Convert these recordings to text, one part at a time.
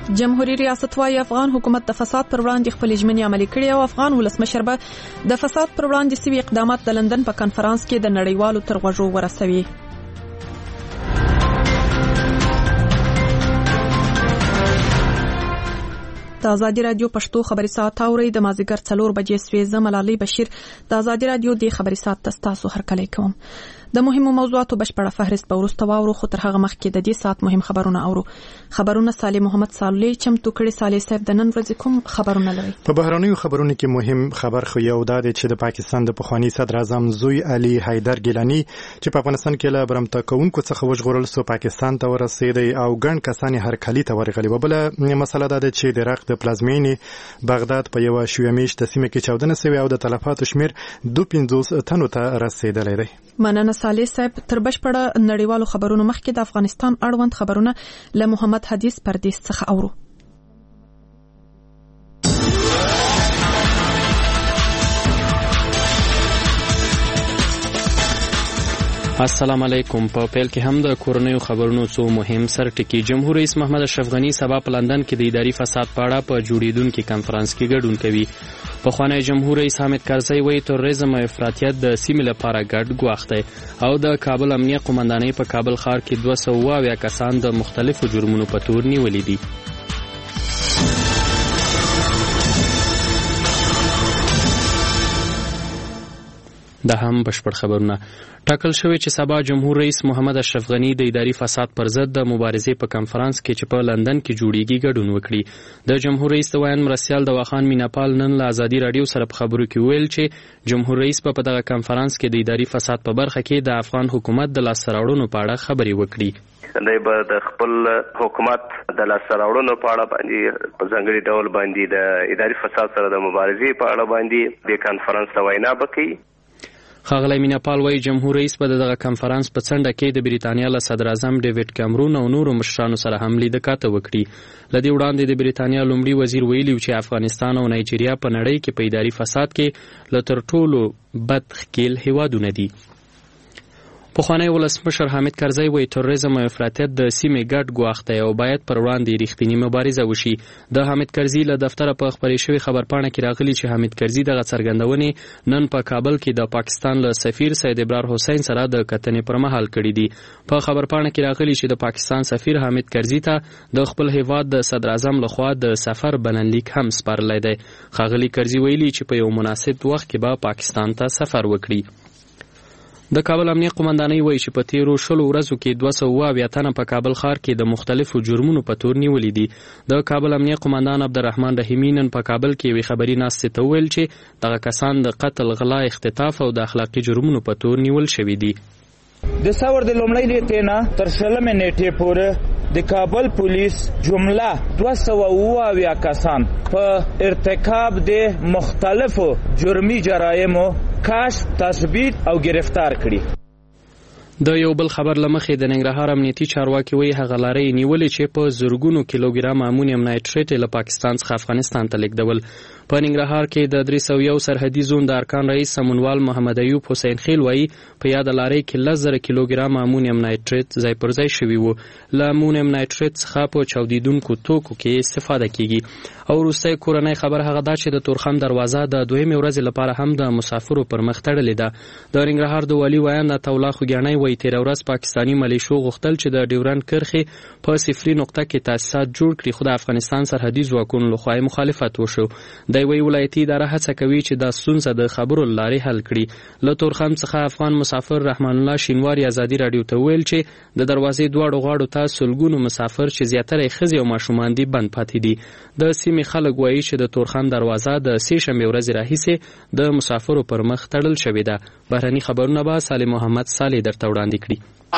جمهوریت ریاست وايي افغان حکومت د فساد پر وړاندې خپل ژمنې عملي کړي او افغان ولسمشر به د فساد پر وړاندې سوي اقدامات د لندن په کانفرنس کې د نړیوالو تر غوږو ورسوي. د آزادي رادیو پښتو خبري ساعت اوري د مازیګر 4 بجې سوي زملالي بشیر د آزادي رادیو د خبري ساعت تاسو هر کله کوم. د مهمو موضوعاتو بشپړه فهرست به ورسته واورو، خو تر هغه مخکې د دې ساعت مهم خبرونه اورو. خبرونه صالح محمد صالح چمتو کړي. صالح صاحب د نن ورځې کوم خبرونه لري؟ په بهرنیو خبرونو کې مهم خبر خو یو دا دی چې د پاکستان د پخوانی صدر اعظم زوی علي حیدر ګیلانی چې په افغانستان کې له برمته کوونکو څخه وژغورل سو پاکستان ته ورسېدی او ګڼ کسان هرکلي ته ورغلي. بل مسله دا ده چې د عراق د پلازمینې بغداد په یو شومیشت سیمه کې چاودنه شوې او د تلفاتو شمیر 250 تنو ته رسیدلی دی. مننه صالح صاحب. تر بشپړه نړیوالو خبرونو مخکې د افغانستان اړوند خبرونه له محمد حدیث پردیس څخه اورو. السلام علیکم. په پیل کې هم د کورنیو خبرونو څو مهم سرټکي. جمهور رئیس محمد اشرف غنی سبا په لندن کې د اداري فساد په اړه په جوړیدونکو کانفرنس کې ګډون کوي. پخوانی جمهور رئیس حامد کرزی وایي تروریزم او افراطیت د سیمې لپاره ګډ ګواښ دی او د کابل امنیه قومندانۍ په کابل ښار کې 270 کسان د مختلفو جرمونو په تور نیولي دي. دا هم بشپړ خبرونه. ټاکل شوی چې سبا جمهور رئیس محمد اشرف غنی د اداري فساد پر ضد د مبارزې په کانفرنس کې چې په لندن کې جوړیږي ګډون وکړي. د جمهور رئیس د ویان مرستیال دواخان میناپال نن له آزادي رادیو سره په خبرو کې ویل چې جمهور رئیس په دغه کانفرنس کې د اداري فساد په برخه کې د افغان حکومت د لاسته راوړنو په اړه خبرې وکړي. دی به د خپل حکومت د لاسته راوړنو په اړه باندې په ځانګړي ډول باندې د اداري فساد سره د مبارزې په اړه باندې د کانفرنس ته وینا وکړي. ښاغلی میناپال وایي جمهور رئیس به دغه کانفرنس په څنډه کې د بریتانیا له صدر اعظم ډیوډ کامرون او نورو مشرانو سره هم لیده کاته وکړي. له دې وړاندې د بریتانیا لومړي وزیر ویلي چې افغانستان او نایجیریا په نړۍ کې په اداري فساد کې له تر ټولو بد ښکېل هیوادونه دي. پخوانی ولسمشر حامد کرزی وایي تروریزم او افراطیت د سیمې ګډ ګواښ دی او باید پر وړاندې رښتینې مبارزه وشي. د حامد کرزي له دفتره په خپرې شوې خبرپاڼه کې راغلي چې حامد کرزي دغه څرګندونې نن په کابل کې د پاکستان له سفیر سید ابرار حسین سره د کتنې پر مهال کړي دي. په خبرپاڼه کې راغلي چې د پاکستان سفیر حامد کرزي ته د خپل هیواد د صدر اعظم لخوا د سفر بلنلیک هم سپارلی دی. ښاغلي کرزي ویلي چې په یو مناسب وخت کې به پاکستان ته سفر وکړي. د کابل امنیه قومندانۍ وایي چې په تیرو 20 ورځو کې 270 تنه په کابل ښار کې د مختلفو جرمونو په تور نیولي دي. د کابل امنیه قومندان عبدالرحمن رحیمي نن په کابل کې یوې خبري ناستې ته وویل چې دغه کسان د قتل، غلا، اختطاف او د اخلاقي جرمونو په تور نیول شوي دي. د ثور د لومړۍ نیټې نه تر 20 نیټې پورې د کابل پولیس جمله 270 کسان په ارتکاب د مختلفو جرمي جرایمو کشف، تثبیت او گرفتار کړي. د یو بل خبر لمخې د ننګرهار امنیتي چارواکي وایي هغه لارې نیولې چې په زرګونو کیلوګرام امونیم نایټریټ له پاکستان څخه افغانستان ته لیږدول. په ننګرهار کې د 301 سرحدي زون د ارکان رئیس سمونوال محمد ایوب حسین خیل وایي په یاد لارې کې 10,000 کیلوګرام امونیم نایټریټ ځای پر ځای شوي وو. له امونیم نایټریټ څخه په چاودیدونکو توکو کې استفاده کیږي. او وروستی کورنۍ خبر هغه دا چې د تورخم دروازه د 2مې ورځې لپاره هم د مسافرو پر مخ تړلې ده. د ننګرهار د والي ویاند عطاالله خوږیاڼی وایي تېره ورځ پاکستاني ملیشو غوښتل چې د ډیورنډ کرښې په صفري نقطه کې تاسیسات جوړ کړي، خو د افغانستان سرحدي ځواکونو لخوا مخالفت وشو. دی وایي ولایتي اداره هڅه کوي چې دا ستونزه د خبرو له لارې حل کړي. له تورخم څخه افغان مسافر رحمان الله شینواري آزادي رادیو ته ویل چې د دروازې دواړو غاړو ته سلګونو مسافر چې زیاتره ښځې او ماشومان دي بند پاتې دي. د سیمې خلک وایي چې د تورخم دروازه د 3 شنبې ورځې راهیسې د مسافرو پر مخ تړل شوې ده. بهرني خبرونه به صالح محمد صالح درته وړاندې کړي.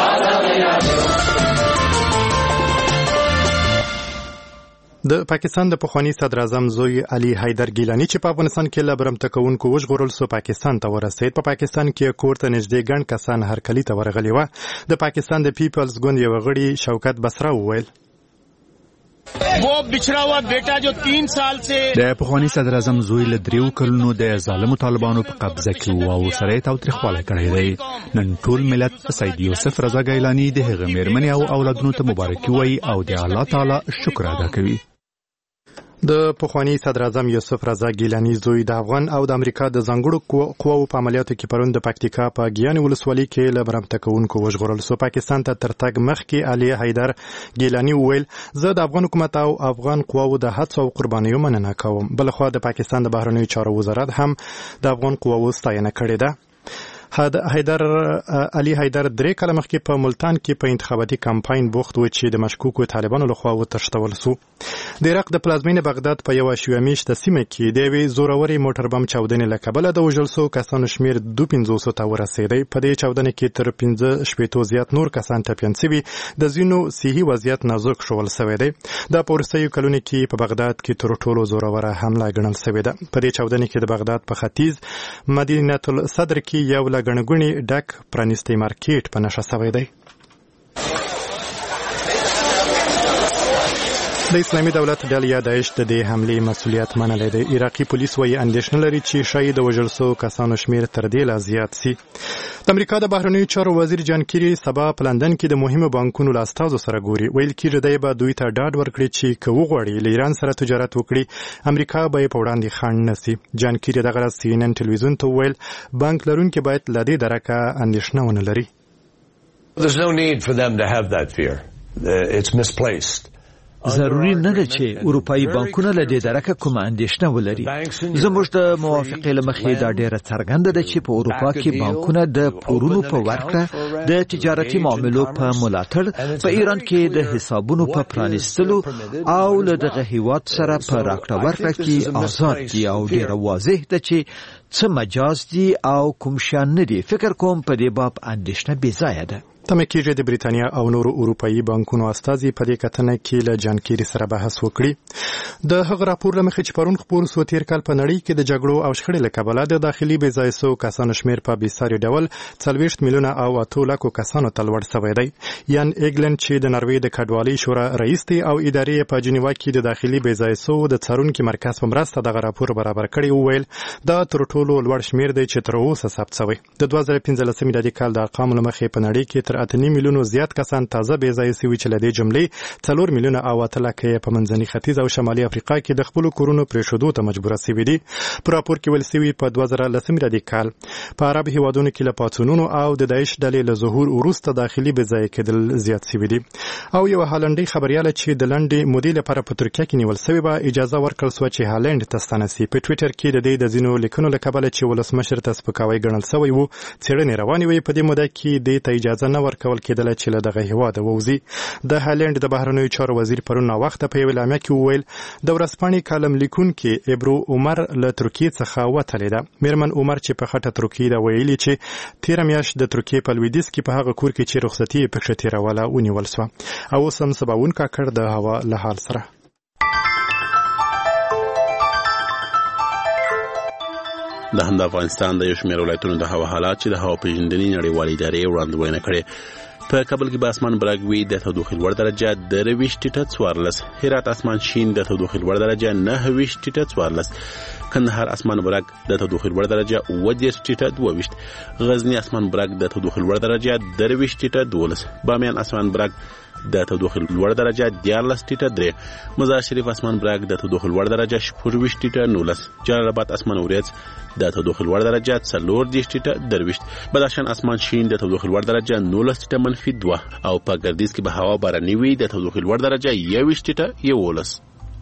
د پاکستان د پخوانی صدر اعظم زوی علي حیدر ګیلانی چې په افغانستان کې له برمته کوونکو وژغورل سو پاکستان ته ورسېد. په پاکستان کې کور ته نږدې ګڼ کسان هرکلي ته ورغلي وو. د پاکستان د پیپلز ګوند یو غړي شوکت بصره وویل वो बिछड़ा हुआ बेटा जो 3 साल से د پخوانی صدر اعظم زوی له 3 کلونو د ظالمو طالبانو په قبضه کې وو او سره تاوتریخواله کړی دی. نن ټول ملت سید یوسف رضا ګیلانی د هغه مېرمنې او اولادونو ته مبارکي وایي او د الله تعالی شکر ادا کوي. د پخوانی صدر اعظم یوسف رضا ګیلانی زوی د افغان او د امریکا د ځانګړو قواو په عملیاتو کې پرون د پکتیکا په ګیان ولسوالۍ کې له برمته کوونکو وژغورل شو. پاکستان ته تر تګ مخکې علي حیدر ګیلانی وویل زه د افغان حکومت او افغان قواو د هڅو او قربانیو مننه کوم. بلخوا د پاکستان د بهرنیو چارو وزارت هم د افغان قواو ستاینه کړې ده. علي حیدر 3 کاله مخکې په ملتان کې په انتخاباتي کمپاین بوخت و چې د مشکوکو طالبانو لخوا وتښتول شو. د عراق د پلازمینې بغداد په یوه شیعه میشته سیمه کې د یوې زورورې موټر بم چاودنې له کبله د وژل شوو کسانو شمېر 250 ته ورسېدی. په دې چاودنې کې تر 15 زیات نور کسان ټپیان شوي. د ځینو صحي وضعیت نازک ښوول شوی دی. دا په وروستیو کلونو کې په بغداد کې تر ټولو زوروره حمله ګڼل شوې ده. په دې چاودنې کې د بغداد په ختیځ مدینه الصدر کې یو له ګڼګوڼې ډک پرانیستی مارکیټ په نښه شوی دی. د اسلامي دولت ډلې یا داعش د دې حملې مسؤلیت منلی دی. عراقي پولیس وایي اندېښنه لري چې شاید د وژل شوو کسانو شمېر تر دې لا زیات سي. د امریکا د بهرنیو چارو وزیر جان کیری سبا په لندن کې د مهمو بانکونو له استازو سره ګوري. ویل کېږي دی به دوی ته ډاډ ورکړي چې که وغواړي له ایران سره تجارت وکړي امریکا به یې په وړاندې خنډ نه سي. جان کیری دغه ورځ CNN ټلویزیون ته وویل بانک لرونکي باید له دې درکه اندېښنه ونه لري. There's no need for them to have that fear. It's misplaced. ضروري نه ده چې اروپایي بانکونه له دې درکه کومه اندېښنه ولري. زموږ د موافقې له مخې دا ډېره څرګنده ده چې په اروپا کې بانکونه د پورونو په ورکړه، د تجارتي معاملو په ملاتړ، په ایران کې د حسابونو په پرانیستلو او له دغه هیواد سره په راکړه ورکړه کې آزاد دي او ډېره واضح ده چې څه مجاز دي او کوم شیان نه دي. فکر کوم په دې باب اندېښنه بېځایه ده. تمه کېږي د بریتانیا او نورو اروپایي بانکونو استازي په دې کتنه کې له جان کیری سره بحث وکړي. د هغه راپور له مخې چې پرون خپور سو تیر کال په نړۍ کې د جګړو او شخړې له کبله د داخلي بې ځایه شوو کسانو شمېر په بېساري ډول 40 میلیونه او 8 لکو کسانو ته لوړ شوی دی. یان ایګلند چې د نروې د کډوالۍ شورا رئیس دی او ادارې په جنیوا کې د داخلي بې ځایه شوو د څارونکي مرکز په مرسته دغه راپور برابر کړی وویل دا تر ټولو لوړ شمېر دی چې تر اوسه ثبت شوی. د 2015 میلادي کال د ارقامو له مخې په نړۍ کې تر 8 میلیونو زیات کسان تازه بې ځایه شوي چې له دې جملې 4 میلیونه او 8 لکه په منځني ختیځ او شمالي افریقا کې د خپلو کورونو پرېښودو ته مجبوره شوي دي. په راپور کې ویل شوي په 2010 میلادي کال په عرب هیوادونو کې له پاڅونونو او د داعش ډلې له ظهور وروسته داخلي بې ځایه کېدل زیات شوي دي. او یو هالنډي خبریاله چې د لنډې مودې لپاره په ترکیه کې نیول شوی به اجازه ورکړل شوه چې هالند ته ستانه شي. په ټویټر کې د دې د ځینو لیکنو له کبله چې ولسمشر ته سپکاوی ګڼل شوی و څېړنې روانې وې. په دې موده کې دې ته اجازه نه ورکول کېدله چې له دغه هیواد ووځي. د هالند د بهرنیو چارو وزیر پرون ناوخته په یوه اعلامیه کې وویل د ورځپاڼې کالم لیکونکي ابرو عمر له ترکیې څخه وتلې ده. میرمن عمر چې په خټه ترکیې ده ویلي چې تېره میاشت د ترکیې په لویدیځ کې په هغه کور کې چې رخصتي یې پکښې تېروله ونیول شوه. او اوس هم سباوون کاکړ د هوا له حال سره. د هم د افغانستان د یو شمېر ولایتونو د هوا حالات چې د هوا پیژندنې نړیوالې ادارې وړاندوینه کړې. په کابل کې به اسمان برګ وي د تودوخې لوړ درجه 23 ټیټه 14. هرات اسمان شین د تودوخې لوړ درجه 29 ټیټه 14. کندهار اسمان برګ د تودوخې لوړ درجه 20 ټیټه 22. غزنی اسمان برګ د تودوخې لوړ درجه 23 ټیټه 12. بامیان اسمان برګ د تودوخې لوړ درجه 14 ټیټه 3. مزار شریف اسمان برګ د تودوخې لوړ درجه 24 ټیټه 19. جلال آباد اسمان وریځ د تودوخې لوړ درجه 40 ټیټه 23. بدخشان اسمان شین د تودوخې لوړ درجه 19 ټیټه -2. او په ګردیز کې به هوا باراني وي د تودوخې لوړ درجه 21 ټیټه 11.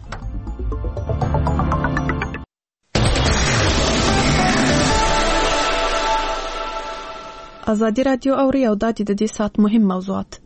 ازادي رادیو اوري او د دې سات مهم موضوعات.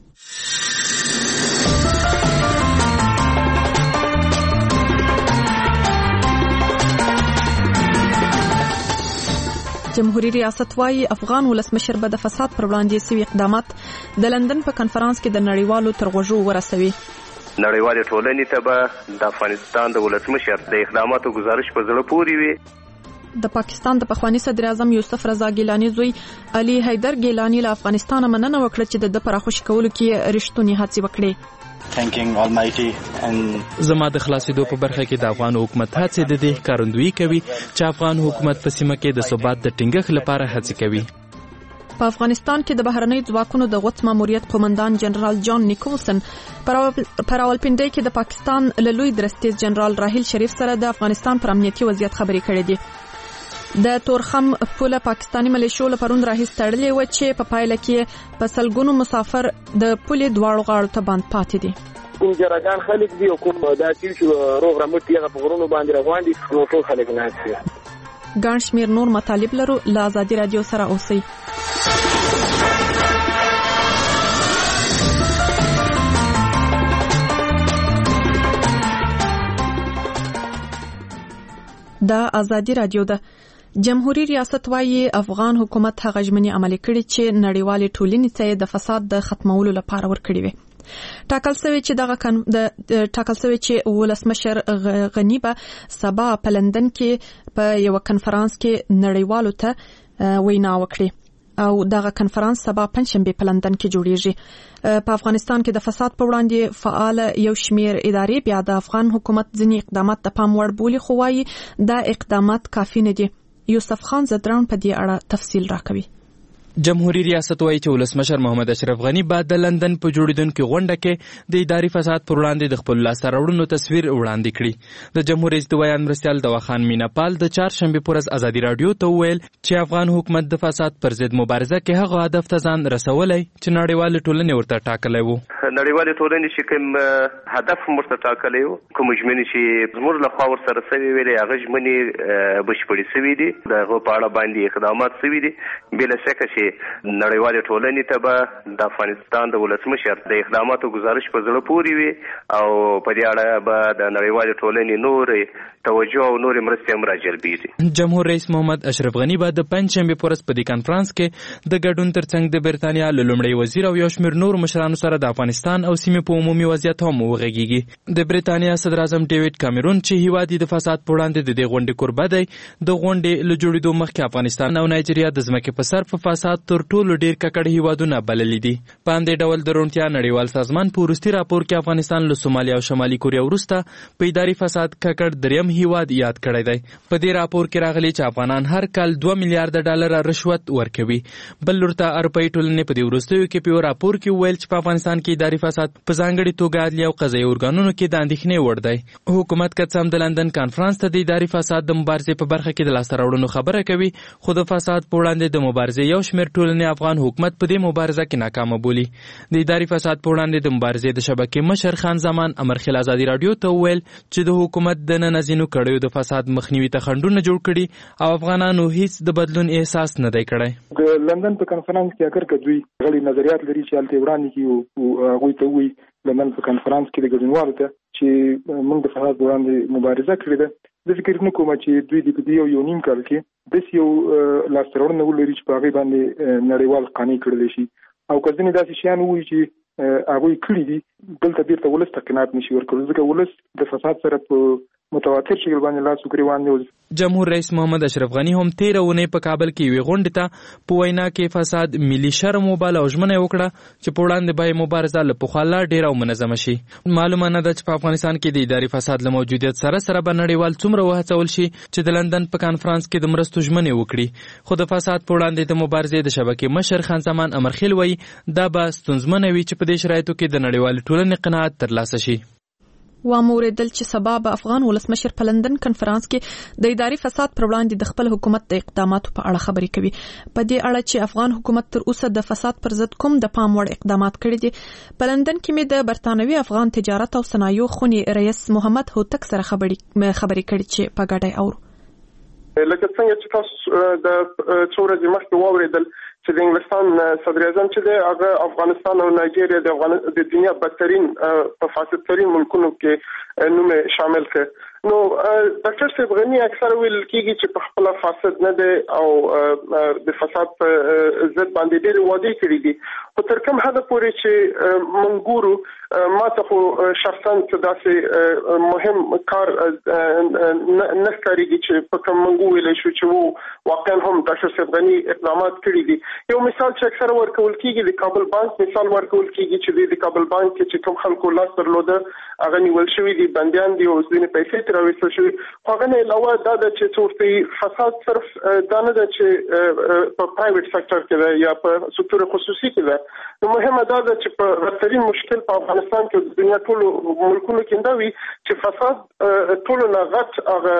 جمهوریت ریاست وايي افغان ولسمشر به د فساد پر وړاندې سوي اقدامات د لندن په کانفرنس کې د نړیوالو تر غوږو ورسوي. نړیوالې ټولنې ته به د افغانستان د ولسمشر د اقداماتو گزارش په زړه پورې وي. د پاکستان د پخوانی صدر اعظم یوسف رضا ګیلانی زوی علي حیدر ګیلانی له افغانستان مننه وکړه چې د پراخوشي کولو کې رښتونی هڅې وکړي. زما د خلاصېدو په برخه کې د افغان حکومت هڅې د دې ښکارندویي کوي چې افغان حکومت په سیمه کې د ثبات د ټینګښت لپاره هڅې کوي. په افغانستان کې د بهرنۍ ځواکونو د غوڅ ماموریت قومندان جنرال جان نیکولسن پر راولپنډۍ کې د پاکستان له لوی درستیز جنرال راحیل شریف سره د افغانستان پر امنیتي وضعیت خبرې کړې دي. د تورخم پوله پاکستانی ملیشو له پرون راهیسې تړلې و چې په پایله کې په سلګونو مسافر د پولې دواړو غاړو ته بند پاتې دي. کوم جرګان خلک دي او کوم داسې چې روغ رمټ یې په غرونو باندې روان دي نو ټول خلک ناست دي. ګڼ شمېر نور مطالب لرو. له ازادي رادیو سره اوسئ. دا ازادي رادیو ده. جمهوریت ریاست وايي افغان حکومت هغه ژمنې عملي کړي چې نړیوالې ټولنې ته د فساد د ختمولو لپاره ورکړي وي. ټاکل شوی چې ولسمشر غنی به سبا په لندن کې په یو کنفرانس کې نړیوالو ته وینا وکړي او دغه کنفرانس سبا پنځشنبه په لندن کې جوړیږي. په افغانستان کې د فساد په وړاندې فعال یو شمیر ادارې بیا د افغان حکومت ځینې اقدامات د پام وړ بولي خو وايي دا اقدامات کافي نه دي. یوسف خان زدران په دې اړه تفصیل راکوي. جمهوریت ریاست وايي چې ولسمشر محمد اشرف غنی بعد د لندن په جوړیدونکو غونډه کې د اداري فساد پر وړاندې د خپل لاسته راوړنو تصویر وړاندې کړي. د جمهوریت استوایي مرستیال دواخان میناپال د چهارشنبه پر ورځ ازادي رادیو ته ویل چې افغان حکومت د فساد پر ضد مبارزه کې هغه هدف ته ځان رسولای چې نړیوال ټولنې ورته ټاکلی وو. نړیوال ټولنې چې کوم هدف مرته ټاکلی وو کوم ژمنې چې زموږ له خوا ورسره سوي ویلې هغه ژمنې بشپړې سوي دي. د هغو په اړه باندې اقدامات سوي دي. بله شکه چې نړیوالې ټولنې ته به د افغانستان د ولسمشر د اقداماتو گزارش په زړه پورې وي او په دې اړه به د نړیوالې ټولنې نورې توجه او نورې مرستې هم راجلبېږي. جمهور رئیس محمد اشرف غنی به د پنځشنبې په ورځ په دې کنفرانس کې د ګډون ترڅنګ د برتانیا له لومړي وزیر او یو شمېر نور مشرانو سره د افغانستان او سیمې په عمومي وضعیت هم وغږیږي. د برتانیا صدر اعظم ډیوډ کامرون چې هیواد د فساد په وړاندې د دې غونډې کوربه دی د غونډې له جوړېدو مخکې افغانستان او نایجیریا د ځمکې په سر په فساد تر ټولو ډیر ککړ هیوادونه بللي دي. په همدې ډول د روڼتیا نړیوال سازمان په وروستي راپور کې افغانستان له سومالیا او شمالي کوریا وروسته په اداري فساد ککړ دریم هیواد یاد کړی دی. په دې راپور کې راغلي چې افغانان هر کال 2 میلیارډ ډالر رشوت ورکوي. بل لورته اروپایي ټولنې په دې وروستیو کې په راپور کې ویل چې په افغانستان کې اداري فساد په ځانګړي توګه عدلي او قضایي ارګانونو کې د اندېښنې وړ دی. حکومت که څه هم د لندن کانفرنس ته د اداري فساد د مبارزې په برخه کې د لاسته راوړنو خبره کوي خو د فساد په وړاندې د مبارزې یو شمېر ټولنې افغان حکومت په دې مبارزه کې ناکامه بولي. د اداري فساد په وړاندې د مبارزې د شبکې مشر خان زمان امرخیل ازادي رادیو ته ویل چې د حکومت د ننځینو کړیو د فساد مخنیوي ته خنډونه جوړ کړي او افغانانو هیڅ د بدلون احساس نه دی کړی. د لندن په کنفرانس کې اگر کدوی غړي نظریات لري چې الته وړاندې کی او هغه ته وی لندن په کنفرانس کې د ګډونوالو ته چې موږ د فساد وړاندې مبارزه کړې ده. د فکر نه کوم چې دوی د دې یو نیم کال کې د یو لاسته راوړنه ولري چې په هغه باندې نړیوال قانون کړل شي او کله داسې شیان وایي چې هغه کړی دي دلته بیرته ولس ته قناعت نشي ورکول ځکه ولس د فساد سره په متواتر شکل باندې لاس وګریوان دی. جمهور رئیس محمد اشرف غنی هم 13 اونۍ په کابل کې وی غونډه ته په وینا کې فساد ملي شرم او بل ژمنه وکړه چې په وړاندې به مبارزه له پخواله ډیره منظم شي. معلومه نه ده چې په افغانستان کې د اداري فساد له موجودیت سره به نړیوال څومره وهڅول شي چې د لندن په کانفرنس کې د مرستو ژمنه وکړي خو د فساد په وړاندې د مبارزې د شبکې مشر خان زمان امرخیل وایي دا به ستونزمن وي چې په دې شرایطو کې د نړیوال ټولنې قناعت ترلاسه شي. واموریدل چې سبا به افغان ولسمشر په لندن کنفرانس کې د اداري فساد پر وړاندې د خپل حکومت د اقداماتو په اړه خبرې کوي. په دې اړه چې افغان حکومت تر اوسه د فساد پر ضد کوم د پام وړ اقدامات کړي دي په لندن کې مې د برتانوي افغان تجارت او صنایعو خونې رئیس محمد هوتک سره خبرې کړي چې په ګډه اورو. لکه څنګه چې تاسو د څو ورځې مخکې واوریدل چې د انګلستان صدر اعظم چې دی هغه افغانستان او نایجیریا د دنیا بدترین په فاسد ترین ملکونو کې نوم شامل کړ. نو ډاکټر صاحب غنی اکثر ویل کېږي چې په خپل فاسد نه دی او د فساد په ضد باندې ډېر وعده کړې دي خو تر کوم حد پورې چې منګورو ما ته خو شخصا داسې مهم کار نه ښکارېږي چې په کوم منګو ویلی شو چې واقعا هم ډاکټر صاحب غنی اقدامات کړي دي. یو مثال چې اکثر ورکول کیږي د کابل بانک مثال ورکول کیږي چې د کابل بانک چې کوم خلکو لاس درلوده هغه نیول شوی دي، بندیان دي او ځینې پیسې تر وېستل شوی. هغه نه علاوه دا د چې څورتي فساد صرف دا نه ده چې په پرایویټ سکتور کې ده یا په سکتور خصوصي کې ده. نو مهمه دا ده چې په بدترین مشکل په افغانستان کې د دنیا ټول ملکونو کې دا وي چې فساد ټول نه غټ هغه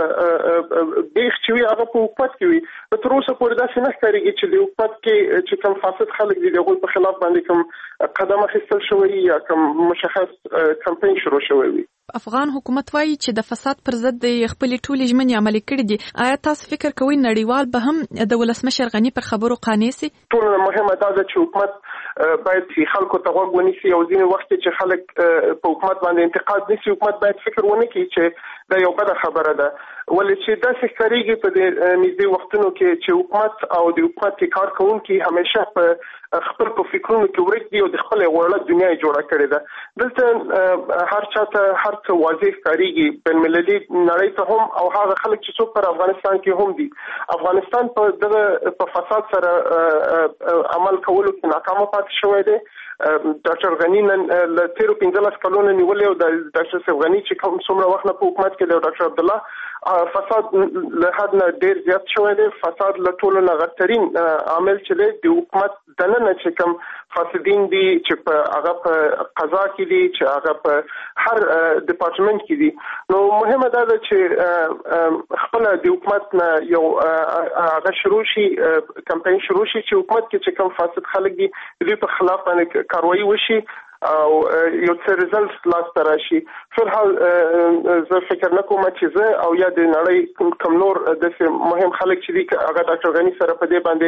بیخ چې وي هغه په حکومت کې وي. تر اوسه پورې داسې نه ښکارېږي چې د حکومت کې چې کوم فاسد خلک دي د هغوی په خلاف باندې کوم قدم اخیستل شوی یا کوم مشخص کمپاین شروع شوی وي. افغان حکومت وایي چې د فساد پر ضد د خپلې ټولې ژمنې عملي کړې دي. آیا تاسو فکر کوئ نړیوال به هم د ولسمشر غنی پر خبرو قانع سي؟ ټول مهمه دا ده چې حکومت باید خلکو ته غوږ ونیسي او ځینې وخت چې خلک په حکومت باندې انتقاد نیسي حکومت باید فکر ونه کړي چې دا یو بده خبره ده. ولې چې داسې ښکارېږي په دې نږدې وختونو کې چې حکومت او د حکومت کې کار کوونکي همیشه په خپل په فکرونو کې ورک دي او د خپل وړه دنیا جوړه کړې ده. دلته هر چاته هر څه واضح ښکارېږي بین المللي نړۍ ته هم او هغه خلک چې څوک پر افغانستان کې هم دي. افغانستان په دغه په فساد سره عمل کولو کې ناکامه پاتې شوی دی. ډاکټر غنی نن له تیرو 15 کلونو نیولې او د ډاکټر صاحب غنی چې کوم څومره وخت په حکومت کې دی ډاکټر عبد الله فساد له حد نه ډیر زیات شوی دی. فساد له ټولو نه غټرین عامل چې دی د حکومت دننه چې کوم فاسدین دي چې په هغه په قضا کې دي چې هغه په هر ډپارټمنټ کې دي. نو مهمه دا ده چې خپل د حکومت نه یو هغه شروع شي کمپاین شروع شي چې حکومت کې چې کوم فاسد خلک دي دوی په خلاف باندې کاروایی وشي او یو څه ریزلټ لاس ته راشي. فلحال زه فکر نه کوم چې زه او یا د نړۍ کوم نور داسې مهم خلک چې دي هغه ډاکټر غنی سره په دې باندې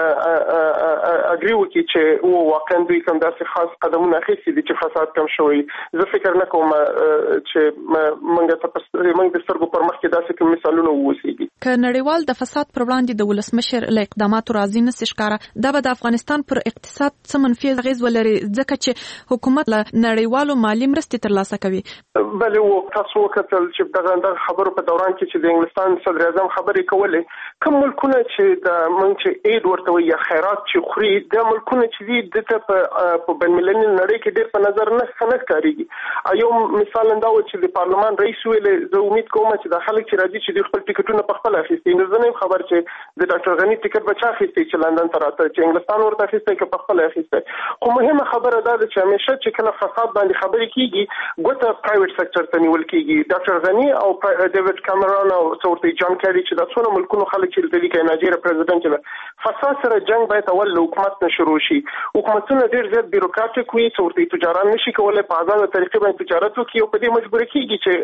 اګری وکړي چې واقعا دوی کوم داسې خاص قدمونه اخیستي دي چې فساد کم شوی. زه فکر نه کوم چې موږ د سترګو پر مخ کې داسې کوم مثالونه ووسیږي. که نړیوال د فساد پر وړاندې د ولسمشر له اقداماتو راضي نه سي ښکاره دا به د افغانستان پر اقتصاد څه منفي اغیز ولري ځکه چې حکومت له نړیوالو مالي مرستې ترلاسه کوي. بله تاسو وکتل چې دغه خبرو په دوران کې چې د انګلستان صدر اعظم خبرې کولې کوم ملکونه چې د موږ چې اید ورته وي یا خیرات چې خوري د ملکونه چې دي دته په بین المللي نړۍ کې ډېر په نظر نه ښکارېږي. یو مثال دا و چې د پارلمان رئیس ویلې زه امید کوم چې د خلک چې راځي چې د خپل ټیکټونه په خپل اخیستي. نو زه نه خبر چې د ډاکټر غنی ټیکټ بچا اخیستي چې لندن ته راته چې انګلستان ورته اخیستي که په خپل اخیستي. خو مهمه خبره دا ده چې همیشه چې کله فساد باندې خبرې کیږي ګوته پرایویټ سکتور ته نیول کیږي. ډاکټر غنی او ډیوډ کامرون او څورتي جان کیری چې د څونو ملکونو خلک چې د لیکي نایجیریا پریزیدنت دی فساد سره جنگ باید اول له حکومت نه شروع شي. حکومتونه ډیر زیات بیروکراټیک وي څورتي تجاران نشي کولای په آزاد طریقې باندې تجارت وکړي او په دې مجبور کیږي چې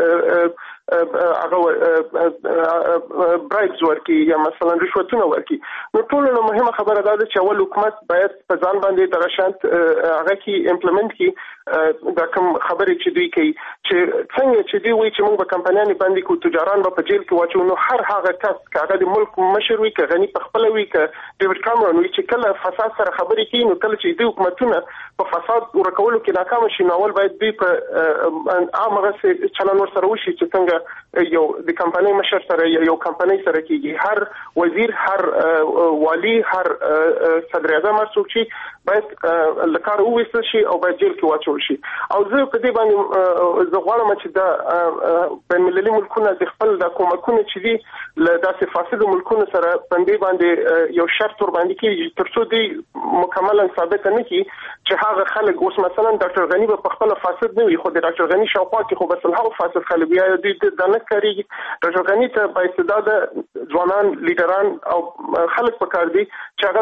هغه برایبز ورکړي یا مثلا رشوتونه ورکړي. نو ټولو نه مهمه خبره دا ده چې اول حکومت باید په ځان باندې دغه شانت هغه کې امپلیمنٹ کړي دا کوم خبرې چې دوی کوي چې څنګه چې دوی وایي چې موږ به کمپنیانې باندې کو تجاران به په جیل کې واچو. نو هر هغه کس که هغه د ملک مشر وي که غني په خپله وي که ډیوډ کامرون وي چې کله فساد سره خبرې کوي نو کله چې دوی حکومتونه په فساد ورکولو کې ناکامه شي نو اول باید دوی په هغسې چلن ورسره وشي چې څنګه یو د کمپنۍ مشر سره یو کمپنۍ سره کېږي. هر وزیر هر والی هر صدر اعظم هر څوک چې باید له کاره وویستل شي او باید جیل کې واچول شي. او زه په دې باندې زه غواړم چې دا بین المللي ملکونه د خپل د کومکونه چې دي له داسې فاسدو ملکونو سره باندې یو شرط ور باندې کېږي تر څو دوی مکملا ثابت نه کړي چې هغه خلک اوس مثلا ډاکټر غنی به په خپل فاسد نه وي خو د ډاکټر غنی شاوخوا کې خو بس هغه فاسد خلک بیا دوی د نه کاریږي. ډاکټر غنی ته با استعداد ځوانان لیډران او خلک پکار دي چې هغه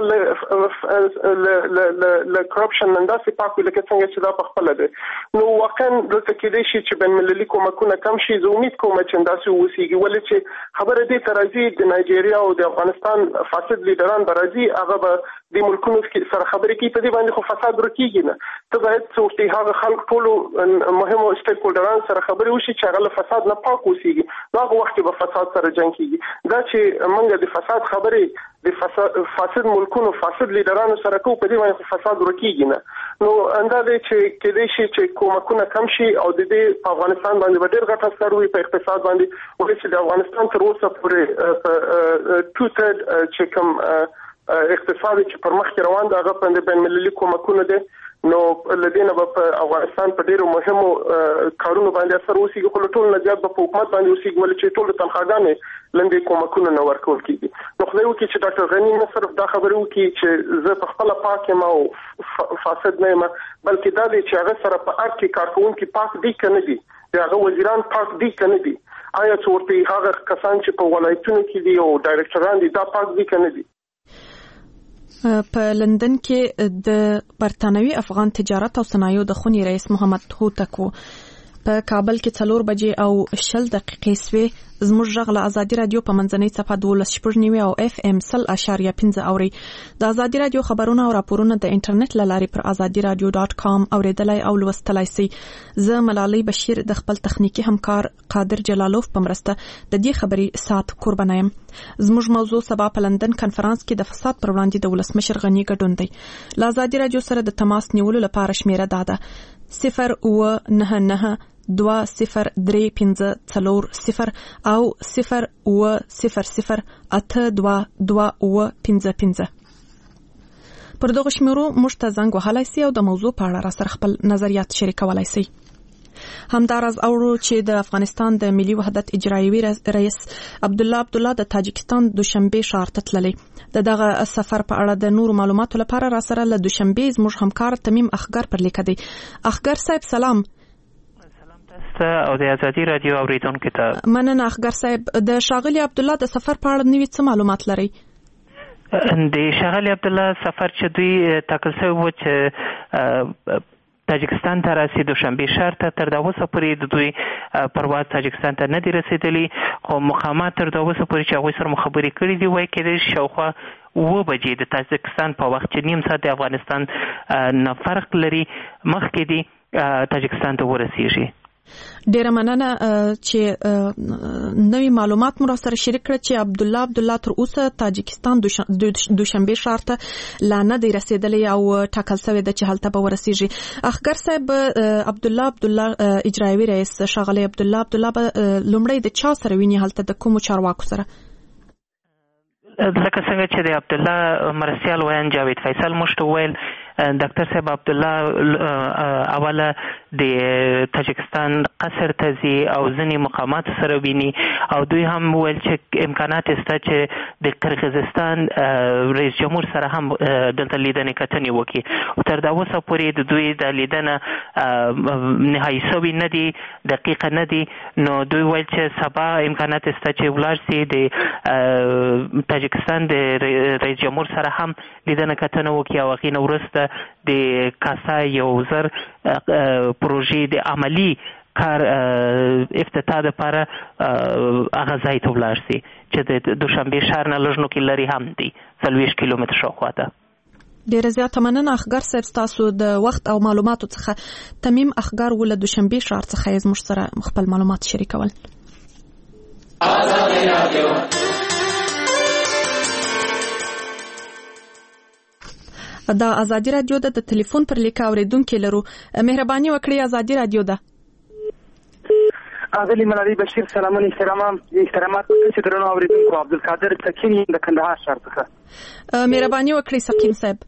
له کرپشن نه داسې پاک وي لکه څنګه چې دا په خپله دی. نو واقعا دلته کېدای شي چې بین المللي کومکونه کم شي. زه امید کوم چې داسې ووسیږي ولې چې خبره دې ته راځي د نایجیریا او د افغانستان فاسد لیډران به راځي هغه به د ملکونو سره خبرې کوي په دې باندې خو فساد ورکیږي نه. ته باید څو هغه خلک ټول مهمو سټیک هولډران سره خبرې وشي چې هغه له فساد نه پاک اوسېږي. نو هغه وخت به فساد سره جنګ کیږي. دا چې موږ د فساد خبرې د فاسد ملکونو فاسد لیډرانو سره کوو په دې باندې فساد ورکیږي نه. نو اندازې چې کېدای شي چې کومکونه کم شي او د دې په افغانستان باندې ډېر غټ اثر وي په اقتصاد باندې. ولې چې د افغانستان تر اوسه پورې 2/3 چې کوم اقتصادي چې پر مخ روان دی هغه په بین المللي کومکونه دي. نو لدينا په افغانستان په ډیرو مهمو کارونو باندې اثر وسیږي خو ټول نه زیات په حکومت باندې وسیږي ولې چې ټول تنخواګانې لندې کومکونه نه ورکول کیږي. نو خدای وکړي چې ډاکټر غنی نه صرف دا خبرې وکړي چې زه په خپل پاک یم او فاسد نه یم بلکې دا دی چې هغه سره په هر کې کارکونکي پاک دي کنه دي هغه وزیران پاک دي کنه دي آیا څورته هغه کسان چې په ولایتونو کې دي او ډایریکټران دي دا پاک دي کنه دي. په لندن کې د برتانوي افغان تجارت او صنایعو د خونی رئیس محمد هوتک په کابل کې 4 بجې او 10 دقیقې سوي زموږ غږ له ازادي رادیو په منځنۍ صفحه 12.9 او FM 0.5 اوري. د ازادي رادیو خبرونه او راپورونه د انټرنیټ لارې پر azadiradio.com اوریدلای او لوستلای شئ. زه ملالۍ بشیر د خپل تخنیکی همکار قادر جلالوف په مرسته د دې خبري سات قربانه یم. زموږ موضوع سبا په لندن کنفرانس کې د فساد پر وړاندې د ولسمشر غنی ګډون دی. له ازادي رادیو سره د تماس نیولو لپاره شمیره ده 099 203540 او 080082255. پر دغه شمیرو موږ ته زنګ وهلای سي او د موضوع په اړه را سره خپل نظریات شریکولای سي. همدارز اورو چې د افغانستان د ملي وحدت اجرایوي رئیس عبدالله د تاجکستان دوشنبه ښار ته تللی. دغه سفر په اړه د نورو معلوماتو لپاره را سره له دوشنبه زموږ همکار تمیم اخګر پر لیک دی. اخګر صاحب سلام. او د ازادي رادیو اوریدونکو ته مننه. اخګر صاحب د شاغلی عبدالله د سفر په اړه نوې څه معلومات لري؟ د شاغلی عبدالله سفر چې دوی ټاکل شوی و چې تاجکستان ته راسي دوشنبه ښار ته تر دا اوسه پورې د دوی پرواز تاجکستان ته نه دی رسیدلی خو مقامات تر دا اوسه پورې چې هغوی سره مخابرې کړي دي وایي کېدای شي شاوخوا 9 بجې د تاجکستان په وخت چې نیم ساعت د افغانستان نه فرق لري مخکې دی تاجکستان ته ورسیږي. ډیره مننه چې نوې معلومات مو سره شریک کړ چې عبدالله تر اوسه تاجکستان دوشنبه ښار ته لا نه دی رسیدلی او ټاکل شوی د چې هلته به ورسیږي. اخګر صاحب عبدالله اجرایوي رئیس ښاغلی عبدالله به لومړی د چا سره ویني هلته د کومو چارواکو سره؟ لکه څنګه چې د عبدالله مرسیال ویان جاوید فیصل موږ ته وویل ډاکټر صاحب عبدالله اوله د تاجکستان قصر ته ځي او ځینې مقامات سره ویني او دوی هم ویل چې امکانات شته چې د قرغیزستان رئیس جمهور سره هم دلته لیدنې کتنې وکړي. تر دا اوسه پورې د دوی د لیدنه نهایي شوي نه دي دقیقه نه دي نو دوی ویل چې سبا امکانات شته چې ولاړ شي د تاجکستان د رئیس جمهور سره هم لیدنه کتنه وکړي او هغې نه وروسته د کاسا 1000 پروژې د عملی کار افتتاح لپاره هغه ځای ته ولاړ شي چې د دوشنبه ښار نه لږ نو کې لري هم دی 40 کیلومتر شاوخوا ته. ډیره زیاته مننه اخګر صاحب تاسو د وخت او معلوماتو څخه. تمیم اخګر ول دوشنبه ښار څخه زموږ سره خپل معلومات شریکول. ازادي رادیو دا ازادي رادیو د ټلیفون پر لیک اوریدونکو لرو. مهرباني وکړئ ازادي رادیو ده. اغلی ملالۍ بشیر سلامونه احترامات چې درنو اوریدونکو عبدالقادر سکین د کندهار ښار څخه. مهرباني وکړئ سکین صاحب.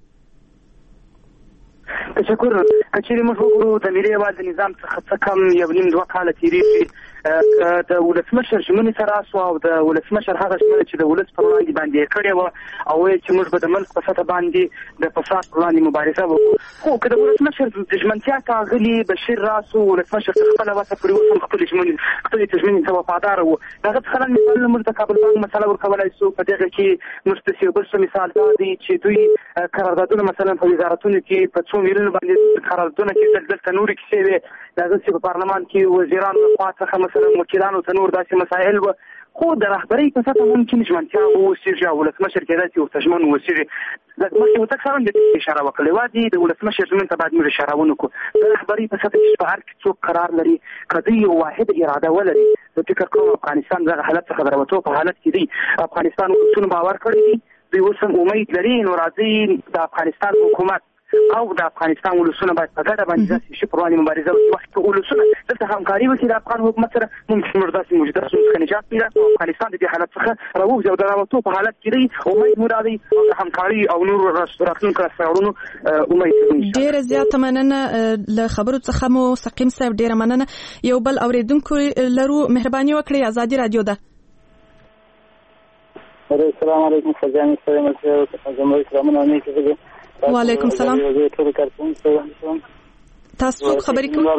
تشکر. کچېرې موږ وګورو د ملي یووالي د نظام څخه څه کم 1.5-2 کاله تېرېږي د ولسمشر ژمنې سره شوه او د ولسمشر هغه ژمنه چې د ولس پر وړاندې باندې یې کړې وه او ویل چې موږ به د ملک په سطحه باندې د فساد پر وړاندې مبارزه وکړو. خو که د ولسمشر د ژمنتیا ته اغلي بشیر راسو ولسمشر څه خپله وسه پورې اوس هم خپلې ژمنې ته وفاداره و. د هغه څخه مثالونه موږ د کابل بانک مسله ورکولی شو. په دغه کې موږ ته یو بل څه مثال دا دی چې دوی قراردادونه مثلا په وزارتونو کې په 2 میلیونو باندې قراردادونه کې دلته نورې کیسې وې د هغه چې په پارلمان کې وزیرانو خوا څخه مثلا وکیلانو ته نور داسې مسایل و خو د رهبرۍ په سطح ممکن ژمنتیا واوسېږي او ولسمشر کېدای شي ورته ژمن واوسېږي. مخکې ورته سره هم د اشاره وکړه یوازې د ولسمشر ژمن ته باید موږ اشاره ونه کړو. د رهبرۍ په سطح کې په هر کې څوک قرار لري که دوی یو واحد اراده ولري زه فکر کوم افغانستان دغه حالت څخه د راوتو په حالت کې دی. افغانستان ولسونه باور کړی دي دوی اوس هم امید لري نو راځي د افغانستان حکومت او د افغانستان ولسونه باید په ګډه باندې داسې شي پر وړاندې مبارزه وکړي. وخت ولسونه دلته همکاري وکړي د افغان حکومت سره ممکن موږ داسې موجوده ستونزو څخه نجات پیدا کړو. افغانستان د دې حالت څخه راووځي او د راوتو په حالت کې دی. امید مو راځي او د همکاري او نورو راتلونکو راسته امید کوي. ډېره زیاته مننه له خبرو څخه مو سقیم صاحب. ډېره مننه. یو بل اوریدونکو لرو مهرباني وکړئ ازادي رادیو ده. السلام علیکم خزانه سلام جمهوریت اسلامي نیکه. وعلیکم السلام. تاسو خبرې کوئ؟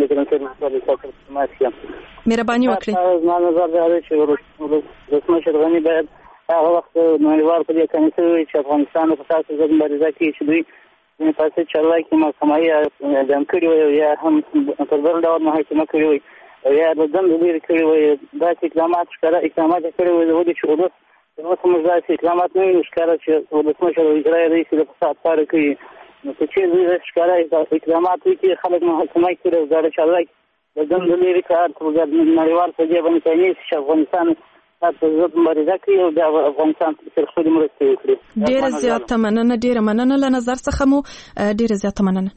مهرباني وکړئ. زما نظر دا دی چې ولسمشر غني باید هغه وخت نړیوال په دې کنيسه وي چې افغانستان په تاسو ځکه مبارزه کوي چې دوی په تاسو چلای کې محکمه اعلان کړی وي یا هم په بل ډول محاکمه کړی وي یا د دند لري کړی وي. دا اقدامات کړی وي چې ولس نو کوم ځای چې اقدامات نه ښکارا چې ولسمشر اجرایي رئیس د فساد کار کوي نو چې دوی ښکارا اقدامات کوي خلک محاکمه کوي دا چلای د دند لري کار په نړیوال په دې باندې کوي چې افغانستان تاسو مبارزه کوي او د افغانستان تر خپل مرسته کوي. ډیره زیاته مننه. ډیره مننه له نظر څخه مو ډیره زیاته مننه.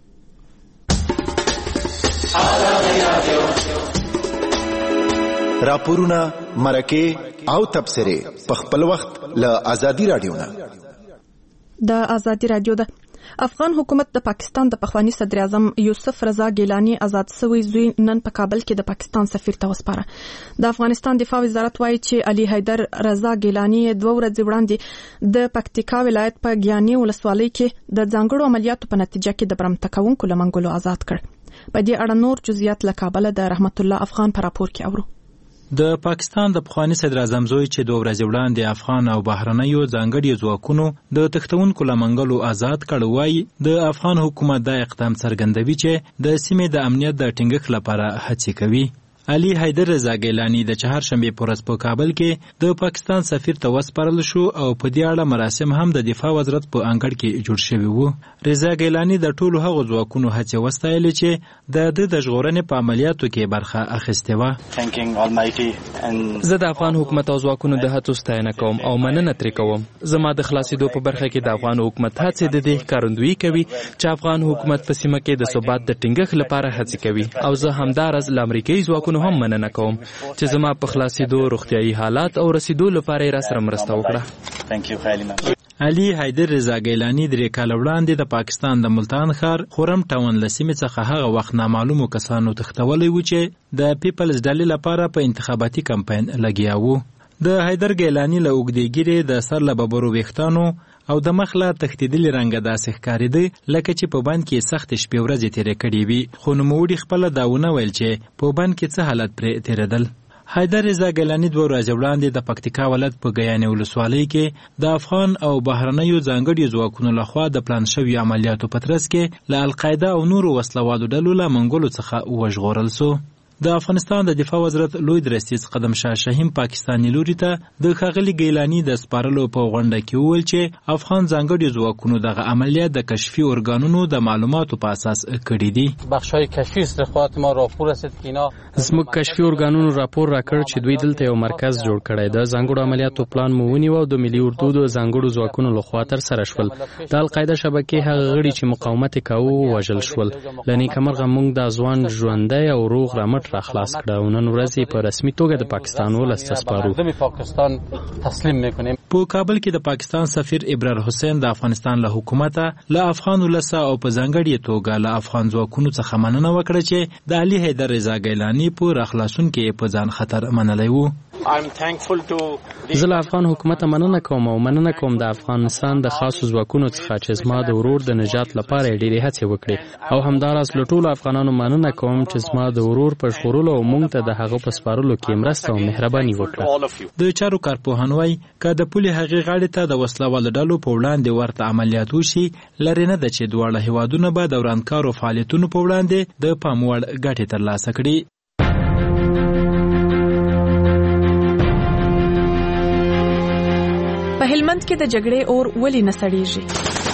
راپورونه مرکه او تبصره په خپل وخت له ازادي رادیو نه. د ازادي رادیو ده. افغان حکومت د پاکستان د پخوانی صدر اعظم یوسف رضا ګیلانی آزاد شوی زوی نن په کابل کې د پاکستان سفیر ته وسپاره. د افغانستان دفاع وزارت وایي چې علي حیدر رضا ګیلانی 2 ورځې وړاندې د پکتیکا ولایت په ګیانی ولسوالۍ کې د ځانګړو عملیاتو په نتیجه کې د برمته کوونکو له منګولو آزاد کړ. په دې اړه نور جزئیات له کابل د رحمت الله افغان په راپور کې اورو. د پاکستان د پخوانی صدر اعظم زوی چې 2 ورځې وړاندې افغان او بهرنیو ځانګړي ځواکونو د تختونکو له منګولو آزاد کړ وایي د افغان حکومت دا اقدام څرګندوي چې د سیمې د امنیت د ټینګښت لپاره هڅې کوي. علي حیدر رضا ګیلانی د چهارشنبه په ورځ په کابل کې د پاکستان سفیر ته وسپارل شو او په دې اړه مراسم هم د دفاع وزارت په انګړ کې جوړ شوي وو. رضا ګیلانی د ټولو هغو ځواکونو هڅې وستایلې چې د ژغورنې په عملیاتو کې برخه اخیستې وه. زه د افغان حکومت او ځواکونو د هڅو ستاینه کوم او مننه ترې کوم. زما د خلاصېدو په برخه کې د افغان حکومت هڅې د دې ښکارندویي کوي چې افغان حکومت په سیمه کې د ثبات د ټینګښت لپاره هڅې کوي او زه همداراز له امریکایي ځواکونو هم مننه کوم چې زما په خلاصېدو روغتیايي حالات او رسیدو لپاره یې راسره مرسته وکړه. علي حیدر رضا ګیلانی 3 کال وړاندې د پاکستان د ملتان ښار خورم ټاون له سیمې څخه هغه وخت نامعلومو کسانو تښتولی و چې د پیپلز ډلې لپاره په انتخاباتي کمپاین لګیا وو. د حیدر ګیلانی له اوږدې ږیرې د سر له ببرو ویښتانو او د مخ له تښتېدلي رنګه داسې ښکارېده لکه چې په بند کې سختې شپې ورځې تېرې کړې وي، خو نوموړي خپله دا ونه ویل چې په بند کې څه حالت پرې تېرېدل. حیدر رضا ګیلانی 2 ورځې وړاندې د پکتیکا ولایت په ګیانې ولسوالۍ کې د افغان او بهرنیو ځانګړي ځواکونو لخوا د پلان شوي عملیاتو په ترڅ کې له القاعده او نورو وسلوالو ډلو له منګولو څخه وژغورل سو. د افغانستان د دفاع وزارت لوی درستیز قدم شاه شهیم پاکستاني لوري ته د ښاغلي ګیلانی د سپارلو په غونډه کې وویل چې افغان ځانګړي ځواکونو دغه عملیات د کشفي ارګانونو د معلوماتو په اساس کړي دي. بخشای کشفي استخبارات ما راپور رسید که اینا زموږ کشفي ارګانونو راپور راکړ چې دوی دلته یو مرکز جوړ کړی د ځانګړو عملیاتو پلان مو ونیو او د ملي اردو د ځانګړو ځواکونو لخوا ترسره شول. د القاعده شبکې هغه غړي چې مقاومت یې کاوه وژل شول. له نیکمرغه موږ د ځوان ژوندی او روغ رمټ راخلاص کړه او نن ورځ په رسمي توګه د پاکستان ولس ته سپارو. په کابل کې د پاکستان سفیر ابرار حسین د افغانستان له حکومته له افغان ولس او په ځانګړي توګه له افغان ځواکونو څخه مننه وکړه چې د علي حیدر رضا ګیلانی په راخلاصون کې په ځان خطر منلی وو. زه له افغان حکومت مننه کوم او مننه کوم د افغانستان د خاصو ځواکونو څخه چې زما د ورور د نجات لپاره ډېرې هڅې وکړې او همداراز له ټولو افغانانو مننه کوم چې زما د ورور په ژغورلو او موږ ته د هغه په سپارلو کې مرسته او مهرباني وکړه. د چارو کارپوهان وایي که د پولې هغې غاړې ته د وسلوالو ډلو په وړاندې ورته عملیات وشي لرې نه ده چې دواړه هیوادونه به د ورانکارو فعالیتونو په وړاندې د پام وړ ګټې ترلاسه کړي. هلمند کې د جګړې اور ولې نه سړیږي؟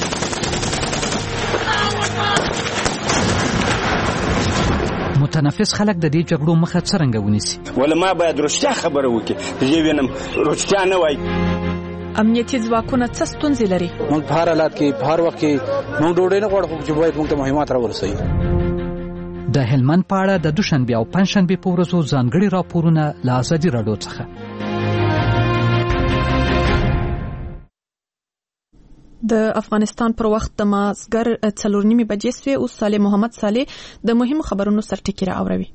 متنفس خلک د دې جګړو مخه څرنګه ونیسي؟ ولما باید رښتیا خبره وکړي، زه وینم رښتیا نه وایي. امنیتي ځواکونه څه ستونزې لري؟ موږ په هر حالت کې په هر وخت کې موږ ډوډۍ نه غواړو چې باید موږ ته مهمات راورسوي. د هلمند په اړه د دوشنبه او پنځشنبه په ورځو ځانګړي راپورونه له ازادي راډیو څخه. د افغانستان پر وخت د مازګر 4:30 بجې سوې. اوس صالح محمد صالح د مهمو خبرونو سرټکی را اوروي.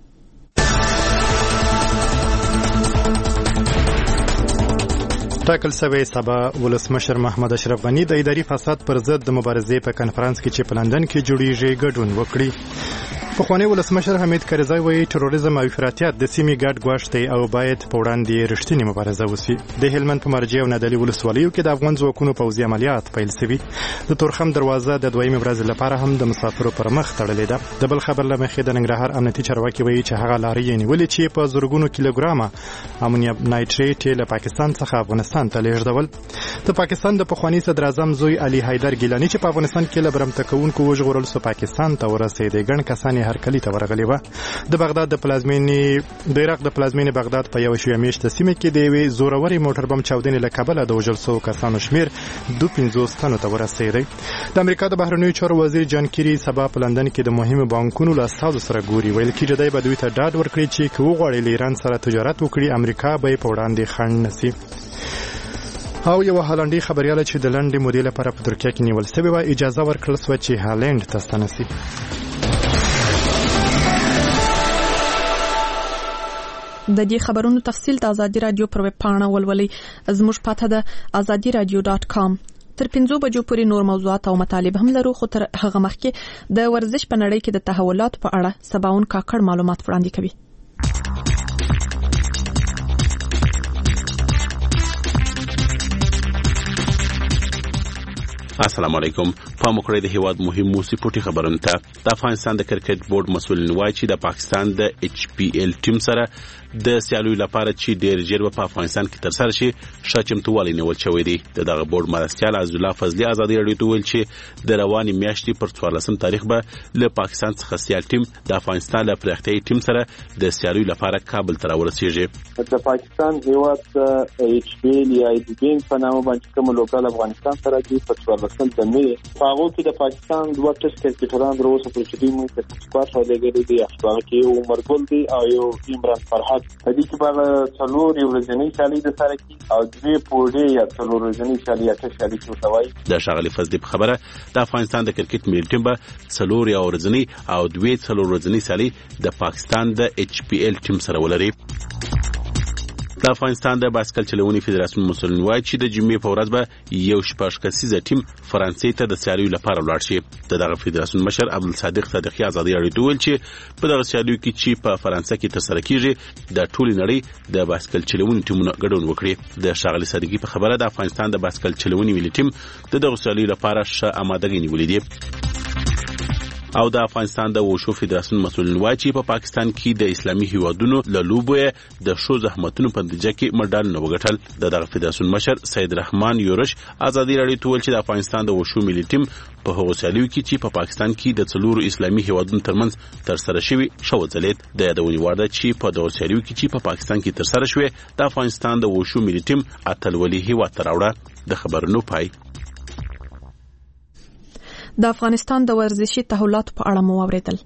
ټاکل شوی سبا ولسمشر محمد اشرف غنی د اداري فساد پر ضد د مبارزې په کنفرانس کې چې په لندن کې جوړیږي ګډون وکړي. پخوانی ولسمشر حمید کرزی وایي تروریزم او افراطیت د سیمې ګډ ګواښ دی او باید په وړاندې رښتینې مبارزه وشي. د هلمند په مرجع او نادعلي ولسوالیو کې د افغان ځواکونو پوځي عملیات پیل شوي. د تورخم دروازه د دویمې ورځې لپاره هم د مسافرو پر مخ تړلې ده. د بل خبر له مخې د ننګرهار امنیتي چارواکي وایي چې هغه لارې یې نیولې چې په زرګونو کیلوګرامه امونیم نایټریټ له پاکستان څخه افغانستان ته لیږدول. د پاکستان د پخوانی صدر اعظم زوی علي حیدر ګیلاني چې په افغانستان کې له برمته کوونکو وژغورل سو پاکستان ته ورسېدی. ګڼ کسان هرکلي ته ورغلي و. د بغداد د عراق د پلازمینې بغداد په یو شیعه میشته سیمه کې د یوې زورورې موټر بم چاودنې له کبله د وژل سوو کسانو شمیر 250 تنو ته ورسېدی. د امریکا د بهرنیو چارو وزیر جان کیری سبا په لندن کې د مهمو بانکونو له استازو سره ګوري. ویل کېږي دی به دوی ته ډاډ ورکړي چې که وغواړي له ایران سره تجارت وکړي امریکا به یې په وړاندې خنډ نشي. او یو هالنډي خبرياله چې د لنډې مودې لپاره په ترکیه کې نیول شوی و اجازه ورکړل شوه چې هالند ته ستنه شي. د دې خبرونو تفصیل د ازادي رادیو پر ویب پاڼه ولولئ. زموږ پته ده azadiradio.com. تر 5 بجو پورې نور موضوعات او مطالب هم لرو، خو تر هغه مخکې د ورزش په نړۍ کې د تحولاتو په اړه سباون کاکړ معلومات وړاندې کوي. السلام علیکم. په مخړې د هیواد مهمو سپورتي خبرونو ته. د افغانستان د کرکټ بورډ مسؤلین وایي چې د پاکستان د HPL ټیم سره د سیالیو لپاره چې ډېر ژر په افغانستان کې ترسره شي شاچمتوالي نیول شوی دی. دغه بورډ مرستیال عزالله فضلي ازادي راډیو ته ویل چې د رواني میاشتې پر 14 تاریخ به له پاکستان څخه سیال ټیم د افغانستان له پرختي ټیم سره د سیالیو لپاره کابل ته ورسیږي. د پاکستان هیواد HPL یا ایډین په نامه باندې کوم لوکال افغانستان سره کې په 14 د مې هغه کې د پاکستان دوه ټیسټ کرکټران دروسه پر چې دوی موږ ته سپارښت ولګېدل دي. هغه کې عمر ګل دی او یو عمران فرحت. په دې کې به څلور ورځنی سیالي د سره کې او دوی پوډي یا څلور ورځنی سیالي یا سیالي څه وایي. د شغلي فضل په خبره د افغانستان د کرکټ ملي ټیم به څلور یا ورځنی او دوی څلور ورځنی سیالي د پاکستان د HPL ټیم سره ولري. د افغانستان د باسکل چلونې فدراسیون مسؤلین وایي چې د جمعې په ورځ به یو شپږ کسیزه ټیم فرانسې ته د سیالیو لپاره ولاړ شي. دغه فدراسیون مشر عبدالصادق صادقي ازادي راډیو ته ویل چې په دغه سیالیو کې چې په فرانسه کې ترسره کیږي د ټولې نړۍ د باسکل چلونې ټیمونو ګډون وکړي. د شاغلي صادقي په خبره د افغانستان د باسکل چلونې ملي ټیم دغه سیالیو لپاره ښه آمادګي نیولې دي. او د افغانستان د وشو فدراسیون مسؤلین وایي چې په پاکستان کې د اسلامي هیوادونو له لوبو د شو زحمتونو په نتیجه کې مډال نه وګټل. دغه فدراسیون مشر سید رحمان یورش ازادي راډیو ته ویل چې د افغانستان د وشو ملي ټیم په هغو سیالیو کې چې په پاکستان کې د څلورو اسلامي هیوادونو ترمنځ ترسره شوي ښه وځلید. د یادونې وړ ده چې په دغو سیالیو کې چې په پاکستان کې ترسره شوې د افغانستان د وشو ملي ټیم اتلولي هیواد ته راوړه. د خبرونو پای. د افغانستان د ورزشي تحولاتو په اړه مو واوریدل.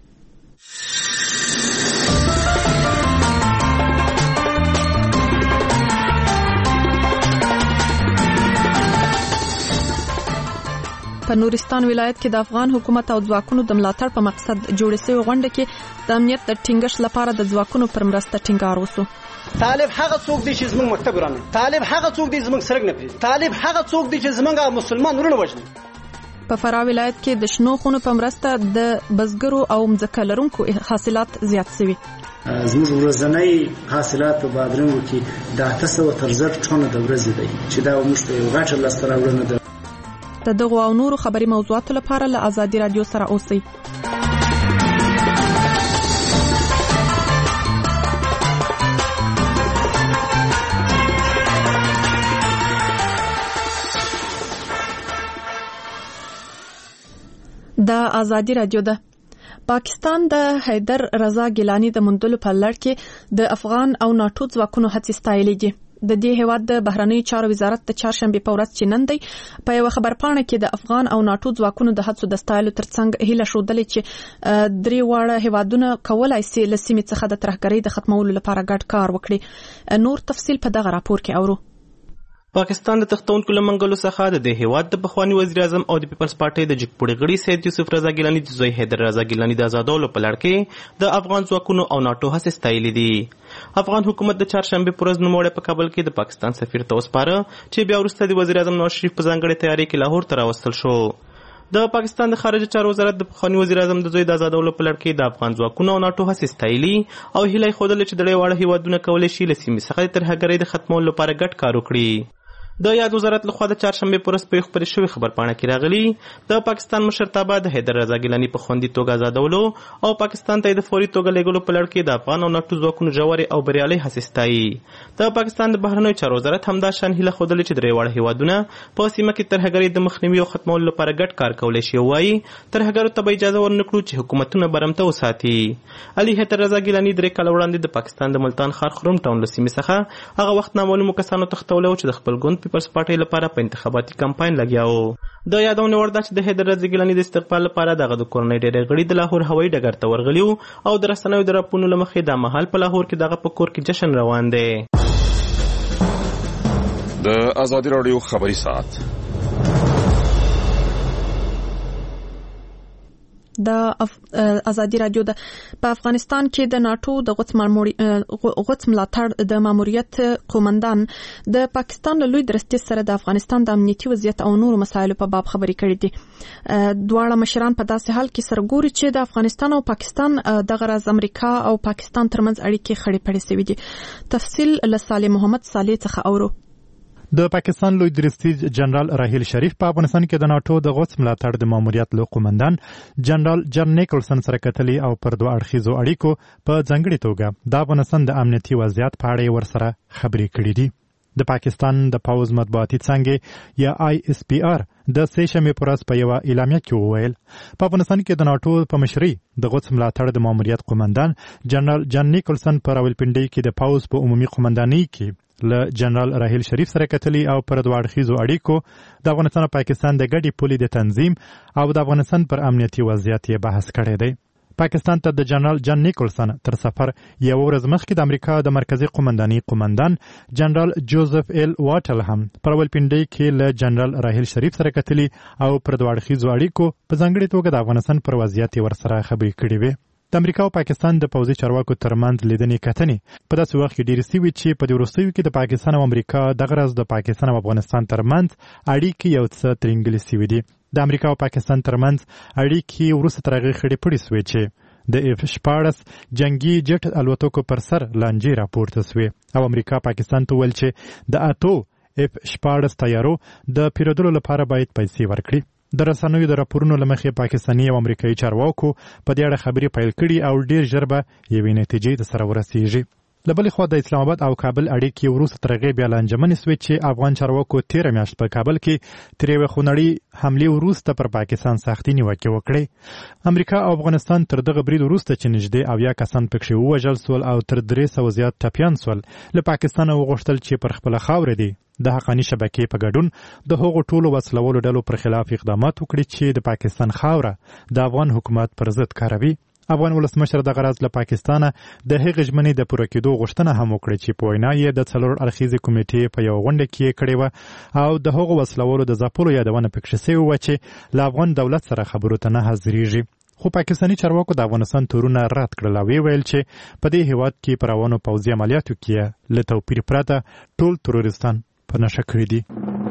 په نورستان ولایت کې د افغان حکومت او ځواکونو د ملاتړ په مقصد جوړ شوی غونډه کې د امنیت د ټینګښت لپاره د ځواکونو پر مرسته ټینګار وشو. طالب هغه څوک دی چې زموږ مکتب ورانه، طالب هغه څوک دی زموږ سرک نه پریږدي، طالب هغه څوک دی چې زموږ مسلمان ورونه وژني. په فراه ولایت کې د شنو خونو په مرسته د بزګرو او مځکه لرونکو حاصلات زیات شوي. زموږ ورځنی حاصلات په بادرنګو کې د 800 تر 1000 ټنه د ورځې دی چې دا موږ ته یو غټه لاسته راوړنه ده. د دغو او نورو خبري موضوعاتو لپاره له ازادي رادیو سره اوسئ. د ازادي رادیو ده. پاکستان د حیدر رضا ګیلانی د موندلو په لړ کې د افغان او ناټو ځواکونو هڅې ستایلې دي. د دې هیواد د بهرنیو چارو وزارت د چهارشنبه په ورځ چې نن دی په یو خبرپاڼه کې د افغان او ناټو ځواکونو د هڅو د ستایلو ترڅنګ هیله ښودلې چې درې واړه هیوادونه کولای شي له سیمې څخه د ترهګرۍ د ختمولو لپاره ګډ کار وکړي. نور تفصیل په دغه راپور کې اورو. پاکستان د تختونکو له منګلو څخه د هیواد د پخوانی وزیر اعظم او د پیپلز پارټي د جګپوړي غړي سید یوسف رضا ګیلانی د زوی حیدر رضا ګیلانی د آزادولو په لړ کې د افغان ځواکونو او ناټو هڅې ستایلې دي. افغان حکومت د چهارشنبه پر ورځ نوموړی په کابل کې د پاکستان سفیر ته وسپاره چې بیا وروسته د وزیر اعظم نواز شریف په ځانګړې تیاری کې لاهور ته راوستل شو. د پاکستان د خارجه چارو وزارت د پخوانی وزیر اعظم د زوی د آزادولو په لړ کې د افغان ځواکونو او ناټو هڅې ستایلې او هیله یې ښودلې چې درې واړه هیوادونه کولی شي له سیمې څخه د ترهګرۍ د ختمولو لپاره ګډ کار وکړي. د یاد وزارت لخوا د چهارشنبه پر ورځ په خبرې شوې خبرپاڼه کې راغلي د پاکستان مشرتابه د حیدر رضا ګیلانی په خوندي توګه آزادولو او پاکستان ته د فوري توګه لېږلو په لړ کې د افغان او ناټو ځواکونو ژورې او بریالۍ هڅې ستایي. د پاکستان د بهرنیو چارو وزارت همدا شان هیله ښودلې چې درې واړه هیوادونه په سیمه کې ترهګرۍ د مخنیوي او ختمولو لپاره ګډ کار کولی شي. وایي ترهګرو ته به اجازه ورنکړو چې حکومتونه برمته وساتي. علي حیدر رضا ګیلانی 3 کاله وړاندې د پاکستان د ملتان ښار خروم ټاون له سیمې څخه هغه وخت نامعلومو کسانو تښتولی و چې د خپل ګوند پیپلز پارټۍ لپاره په انتخاباتي کمپاین لګیا و. د یادونه وړ ده چې د حیدر رضا ګیلانی د استقبال لپاره دغه د کورنۍ ډېری غړي د لاهور هوایي ډګر ته ورغلي او د رسنیو د راپورونو له مخې دا مهال په لاهور کې دغه په کور کې جشن روان دی. د ازادي راډیو خبري ساعت د ازادي رادیو د په افغانستان کې د ناټو د غوڅ ملاتړ د ماموریت قومندان د پاکستان له لوی درستي سره د افغانستان د امنیتي وضعیت او نورو مسایلو په باب خبرې کړې دي. دواړه مشران په داسې حال کې سرګوري چې د افغانستان او پاکستان د غرض امریکا او پاکستان ترمنځ اړیکې خړې پړې شوې دي. تفصیل له صالح محمد صالح څخه اورو. د پاکستان لوی درستي جنرال راهیل شریف په افغانستان کې د ناټو د غوڅ ملاتړ د ماموریت له قومندان جنرال جان نیکلسن سره کتلي او پر دوه اړخیزو اړیکو په ځانګړي توګه د افغانستان د امنیتي وضعیت په اړه ورسره خبرې کړې دي. د پاکستان د پوز مطبوعاتي څانګې یا ISPR د سهشنبه پر ورځ په یو اعلامیه کې وویل په افغانستان کې د ناټو په مشرۍ د غوڅ ملاتړ د ماموریت قومندان جنرال جان نیکلسن په راولپنډۍ کې د پوز په عمومي قومندانۍ کې له جنرال راهیل شریف سره کتلي او پر دوه اړخیزو اړیکو د افغانستان او پاکستان د ګډې پولې د تنظیم او د افغانستان پر امنیتي وضعیت یې بحث کړی دی. پاکستان ته د جنرال جان نیکلسن تر سفر یو ورځ مخکې د امریکا د مرکزی قومندانۍ قومندان جنرال جوزف ایل واټل هم پر راولپنډۍ کې له جنرال راهیل شریف سره کتلي او پر دوه اړخیزو اړیکو په ځانګړي توګه د افغانستان پر وضعیت یې ورسره خبرې کړې وې. د امریکا او پاکستان د پوځي چارواکو ترمنځ لیدنې کتنې په داسې وخت کې ډېرې سوي چې په دې وروستیو کې د پاکستان او امریکا دغه راز د پاکستان او افغانستان ترمنځ اړیکې یو څه ترنګلې سوي دي. د امریکا او پاکستان ترمنځ اړیکې وروسته تر هغې خړې پړې سوې چې د F-14 جنگي جټ الوتکو پر سر لانجې راپورته سوې او امریکا پاکستان ته ویل چې د F-14 طیارو د پیرودلو لپاره باید پیسې ورکړي. د رسنیو د راپورونو له مخې پاکستاني او امریکایي چارواکو په دې اړه خبرې پیل کړي او ډېر ژر به یوې نتیجې ته سره ورسیږي. له بلې خوا د اسلام آباد او کابل اړیکې وروسته تر هغې بیا لانجمنې سوې چې افغان چارواکو تېره میاشت په کابل کې تر یوې خونړۍ حملې وروسته پر پاکستان سختې نیوکې وکړې. امریکا او افغانستان تر دغه برید وروسته چې نږدې 70 کسان پکښې ووژل سول او تر 300 زیات ټپیان سول له پاکستانه وغوښتل چې پر خپله خاوره دي د حقاني شبکې په ګډون د هغو ټولو وسلوالو ډلو پر خلاف اقدامات وکړي چې د پاکستان خاوره د افغان حکومت پر ضد کاروي. افغان ولسمشر دغه راز له پاکستانه د هغې ژمنې د پوره کېدو غوښتنه هم وکړه چې په وینا یې د 4 اړخیزې کمیټې په یوه غونډه کې کړې وه او د هغو وسلوالو د ځپلو یادونه پکښې سوې وه چې له افغان دولت سره خبرو ته نه حاضرېږي. خو پاکستاني چارواکو د افغانستان تورونه رد کړل او ویل چې په دې هیواد کې په روانو پوځي عملیاتو کې له توپیر پرته ټول تروریستان په نشه کړي دي.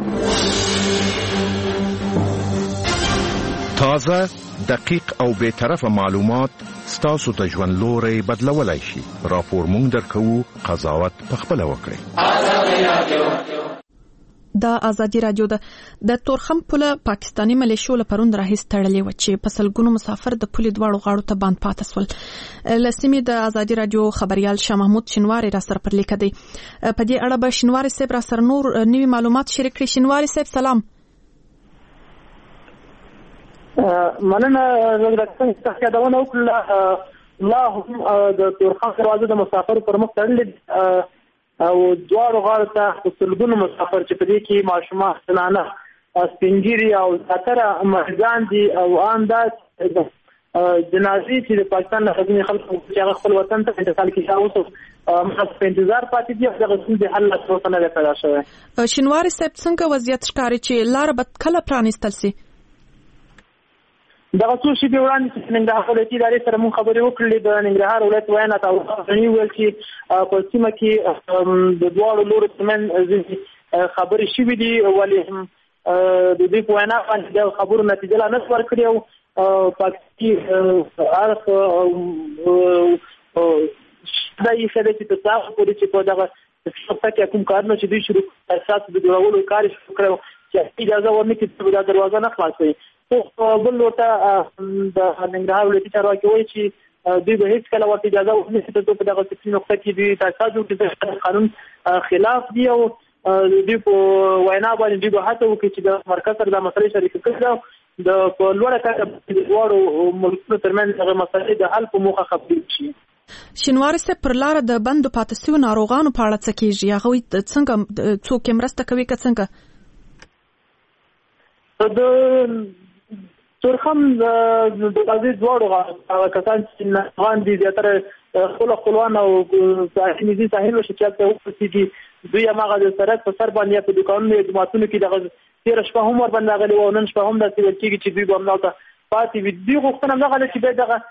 تازه دقیق او بے طرفه معلومات ستاسو ته ژوند لوري بدلولای شي. راپور مونږ درکو، قضاوت پخپله وکړئ. د ازادي رادیو د تورخم پوله پاکستاني ملیشو له پروند راهیس تړلې و چې په سلګونو مسافر د پولې دواړو غاړو ته باندې پاتې سول. لسمې د ازادي رادیو خبريال شاه محمود شینواری را سره پر لیکه دی. په دې اړه به شینواری صاحب را سره نور نوي معلومات شریک کړي. شینواری صاحب سلام. مننه زه د څنګه یادونه وکړه لا هم د تورخم دروازه د مسافر پر مخ تړلې او دواړو غاړو ته په سلګونو مسافر چې په دې کې ماشومان زنانه سپینګیري او زیاتره مریضان دي او انداز جنازې چې د پاکستان نه غوښتنې خلکو چې هغه خپل وطن ته انتقال کړي او موږ په انتظار پاتې دي چې هغه څنګه حل څه نه پیدا شوی. شینواري صاحب څنګه وضعیت ښکاري چې لار به کله پرانیستل شي؟ دغه څو شپې وړاندې چې ننګرهار ولایتي ادارې سره موږ خبرې وکړلې د ننګرهار ولایت ویاند او غني ویل چې په سیمه کې د دواړو لورو ترمنځ خبرې شوې دي ولې د دې په وینا باندې د خبرو نتیجه لا نه ورکړې او پاکستاني عارف دا یې څه چې تاسو پورې چې په دغه څه کې کوم کارونه چې دوی شروع اساس د جوړولو کار شروع کړو چې اجازه ورنکړي چې دا دروازه نه خلاصوي. بل لوټه د ننګرهار ولایتي چارواکي وایي چې دوی به هیڅ کله ورته اجازه ورنکړي چې په دغه سپین نقطه کې دوی تاسو د قانون خلاف دي او دوی په وینا باندې دوی به هڅه وکړي چې د مرکز سره د مسلې شریک کړي د په لوړه کچه د دوړو ملکونو ترمنځ هغه مسلې د حل په موخه خبرې شي. شینواري صاحب پر لار د بندو پاتې شویو ناروغانو په اړه څه کیږي؟ هغوی څنګه څوک مرسته کوي که څنګه؟ د تورخم د بازي دواړو کسان چې ناروغان دي زیاتره خپلوان او ساحلي ساحل شکایت ته وکړي دوی هغه د سرک په سر باندې په دکانونو د ماتونو کې دغه تیر شپه هم ور باندې غلي او نن شپه هم د سیول کېږي چې دوی به امناته پاتې وي. دوی غوښتنه نه غواړي چې به دغه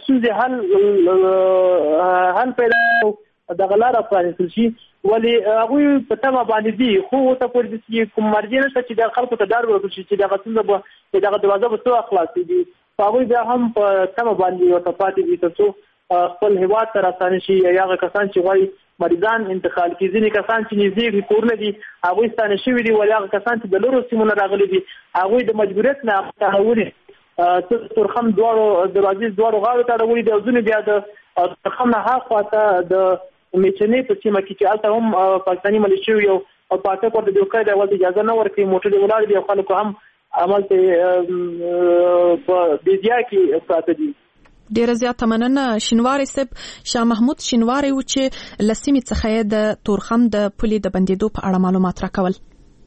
سوزه حل پیدا دغه لاره پرانیستل شي ولې هغوی په تمه باندې دي خو ورته پورې چې کوم مرجع نشته چې د خلکو ته ډاډ ورکړي چې دغه څنګه به دغه دروازه به څو خلاصېږي. هغوی بیا هم په تمه باندې ورته پاتې دي تر څو خپل هیواد ته راستانه شي. هغه کسان چې غواړي مریضان انتقال کړي ځینې کسان چې نږدې کورونه دي هغوی ستانه شوي دي ولې هغه کسان چې د لرو سیمو نه راغلي دي هغوی د مجبوریت نه تحولي تورخم دواړو دروازې دواړو غاړو ته اړولي دي او ځینې بیا د تورخم نه هاخوا ته د میچنې په سیمه کې چې هلته هم پاکستاني ملیشو یو پاټک ورته د وکړې د اجازه نه ورکړي موټر ولاړ دي او خلکو هم عمل ته په بیدیا کې پراته دي. ډیره زیاته مننه شینواري صاحب. شاه محمود شینواري و چې لسیمې څخه د تورخم د پولې د بندیدو په اړه معلومات راکول.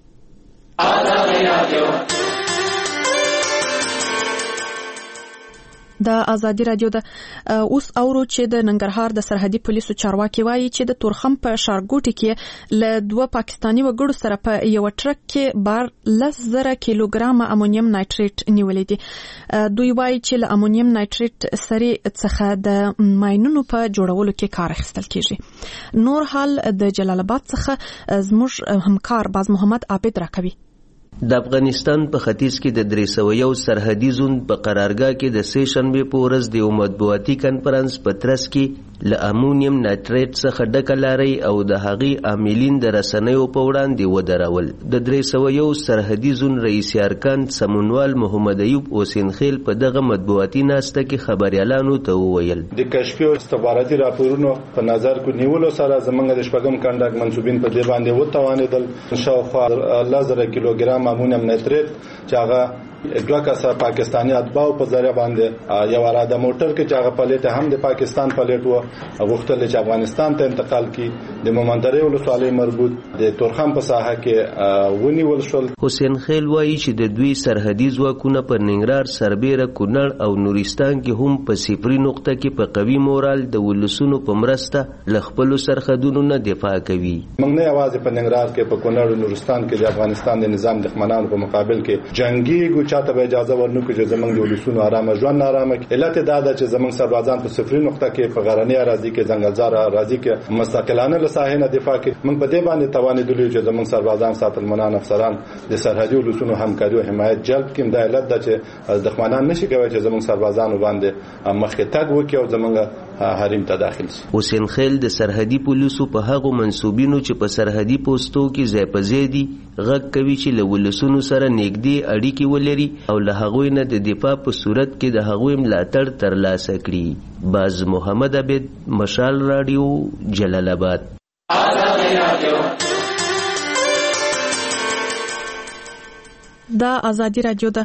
د ازادي رادیو د اوس اورو چې د ننګرهار د سرحدي پولیسو چارواکي وایي چې د تورخم په شارګوټي کې له دوه پاکستاني وګړو سره په یو ټرک کې بار 10,000 کیلوګرام امونیم نایټریټ نیولې دي. دوی وایي چې له امونیم نایټریټ سری څخه د ماینونو په جوړولو کې کار اخیستل کیږي. نور حال د جلال آباد څخه زموږ همکار باز محمد عابد راکوي. د افغانستان په ختیځ کې د 301 سرحدي زون په قرارګاه کې د سه شنبه په ورځ د مطبوعاتي کانفرنس په ترڅ کې له امونیم نایټریټ څخه ډکه لارۍ او د هغې عاملین د رسنیو په وړاندې ودرول. د 301 سرحدي زون رئیس ارکان سمونوال محمد ایوب حسین خیل په دغه مطبوعاتي ناسته کې خبريالانو ته وویل د کشفي او استخباراتي راپورونو په نظر کې نیولو سره زمونږ د شپږم کانډاک منسوبین په دې باندې وتوانېدل شاوخوا 10,000 کیلوګرام امونیم نایټریټ چې هغه دوه کسه پاکستاني اتباع په ذریعہ باندې یو اراده موټر کې چې هغه پلیټ هم د پاکستان پلیټ و غوښتل چې افغانستان ته انتقال کړي. د مومندرې ولسوالۍ مربوط د تورخم په ساحه کې ونیول شول. حسین خیل وایي چې د دوی سرحدي ځواکونه پر ننګرهار، سربیره، کونړ او نورستان کې هم په صفري نقطه کې په قوي مورال د ولسونو په مرسته له خپلو سرحدونو نه دفاع کوي. موږ نه یوازې په ننګرهار کې، په کونړ او نورستان کې د افغانستان د نظام دښمنانو په مقابل کې جنگي چاته به اجازه ورنکړو چې زمونږ د ولسونو آرامه ژوند نارامه کړي. علت دا ده چې زمونږ سربازان په صفري نقطه کې په غرنۍ اراضي کې ځنګلزار اراضي کې مستقلانه له ساحې نه دفاع کوي. موږ په دې باندې توانېدلو چې زمونږ سربازان ساتلمنان افسران د سرحدي ولسونو همکاري او حمایت جلب کړي. دا علت ده چې دښمنان نشي کوي چې زمونږ سربازانو باندې مخکې تګ وکړي او زمونږ حریم ته داخل شي. حسین خیل د سرحدي پولیسو په هغو منسوبینو چې په سرحدي پوسټو کې ځای په ځای دي غږ کوي چې له ولسونو سره نږدې اړیکې ولري او له هغوی نه د دفاع په صورت کې د هغوی ملاتړ ترلاسه کړي. باز محمد عبد، مشال رادیو، جلال آباد. د ازادي رادیو د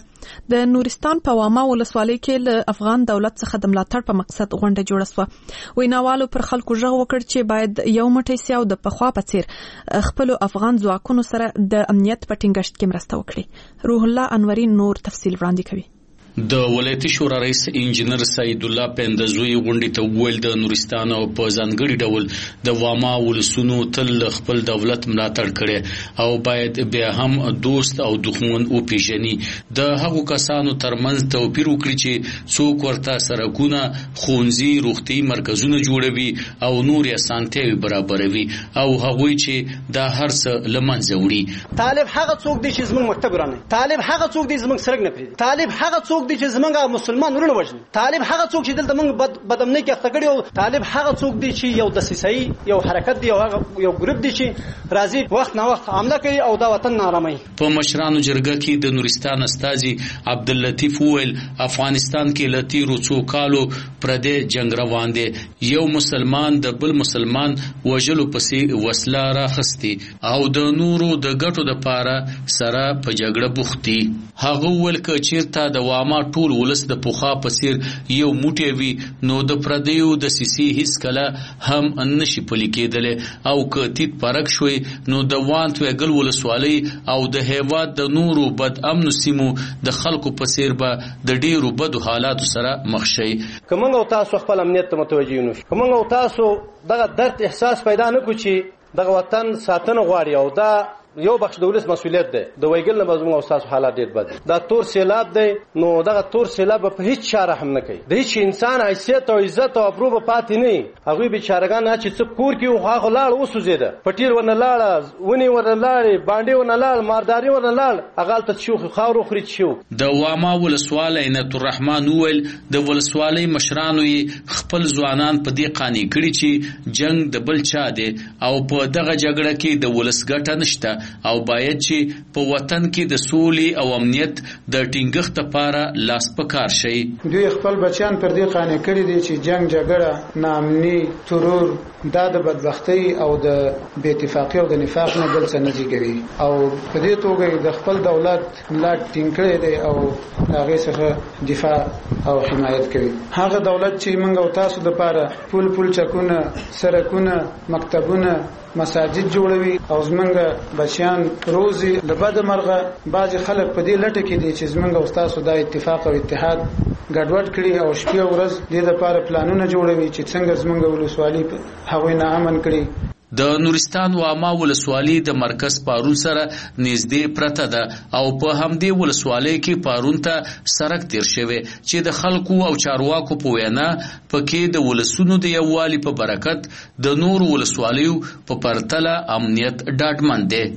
د نورستان په واما ولسوالۍ کې له افغان دولت څخه د ملاتړ په مقصد غونډه جوړه شوه. ویناوالو پر خلکو غږ وکړ چې باید یو موټی سي او د پخوا په څیر خپل افغان ځواکونو سره د امنیت په ټینګښت کې مرسته وکړي. روح الله انوري نور تفصیل وړاندې کوي. د ولایتي شورا رئیس انجنیر سید الله پندزوی غونډې ته وویل د نورستان او په ځانګړي ډول د واما ولسونو تل خپل دولت ملاتړ کړي او باید بیا هم دوست او دښمن وپیژني. د هغو کسانو ترمنځ توپیر وکړي چې څوک ورته سړکونه، ښوونځي، روغتي مرکزونه جوړوي او نور اسانتیاوي برابروي او هغوی چې دا هر څه له منځه وړي. طالب هغه څوک دی چې زموږ مکتب ورانه، طالب هغه څوک دی زموږ سړک نه پریږدي، طالب هغه څوک دی چې زمونږ مسلمان ورونه وژني، طالب هغه څوک چې دلته موږ بدامنۍ کې اخته کړي، او طالب هغه څوک دی چې یو دسیسه‌ای یو حرکت دی او هغه یو ګروپ دی چې راځي وخت نه وخت حمله کوي او دا وطن نارامي. په مشرانو جرګه کې د نورستان استاذي عبداللطیف وویل افغانستان کې له تیرو څو کالو پردې جنگ روان دی. یو مسلمان د بل مسلمان وژلو پسې وسله راخستي او د نورو د ګټو دپاره سره په جګړه بوختي. هغه وویل که چیرته د واما ټول ولس د پوخا په څیر یو موټی وي نو د پردیو د سیسي هیڅ کله هم نشي پلي کېدلی او که تیت پرک شوی نو د وانت ویګل ولسوالۍ او د هیواد د نورو بد امنو سیمو د خلکو په څیر به د ډیرو بدو حالاتو سره مخ شي. که موږ او تاسو خپل امنیت ته متوجه نشو، که موږ او تاسو دغه درد احساس پیدا نه کړو چې دغه وطن ساتنه غواړي او دا یو بخش د ولس مسؤلیت دی، د ویګل نه مزمو او تاسو حالات ډیر بد. دا تور سیلاب دی نو دغه تور سیلاب په هیڅ چاره هم نه کوي، د هیڅ انسان حیثیت او عزت او ابرو په پاتې نه. هغه بیچارهګان چې څوک کور کې خو لاړ وسوځیده، پټیر ورنه لاړ، ونی ورنه لاړ، باندې ورنه لاړ، مارداري ورنه لاړ، هغه ته شو خاور خوري شو. د واما ولسوالۍ عنایت الرحمن وویل د ولسوالۍ مشرانو خپل ځوانان په دې قانع کړي چې جنگ د بل چا دی او په دغه جګړه کې د ولس ګټه نشته او باید چې په وطن کې د سولې او امنیت د ټینګښت لپاره لاس په کار شي. دوی خپل بچیان پر دې قانع کړي دي چې جنگ، جګړه، ناامني، ترور دا د بدبختی او د بې اتفاقۍ او د نفاق نه بل څه نه زیږوي او په دې توګه د خپل دولت ملا ټینګ کړی دی او هغې څخه دفاع او حمایت کوي. هغه دولت چې موږ او تاسو دپاره پل چکونه، سړکونه، مکتبونه، مساجد جوړوي او زمونږ بچیان روزي له بده مرغه بعضې خلک په دې لټه کې دي چې زمونږ او تاسو دا اتفاق او اتحاد ګډوډ کړي او شپې او ورځ دې دپاره پلانونه جوړوي چې څنګه زمونږ ولسوالي هغوی نه امن کړي. د نورستان واما ولسوالۍ د مرکز پارون سره نږدې پرته ده او په همدې ولسوالۍ کې پارون ته سړک تیر شوی چې د خلکو او چارواکو په وینا پکې د ولسونو د یووالي په برکت د نورو ولسوالیو په پرتله امنیت ډاډمن دی.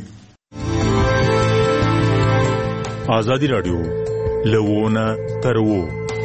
ازادي رادیو لوونه ترو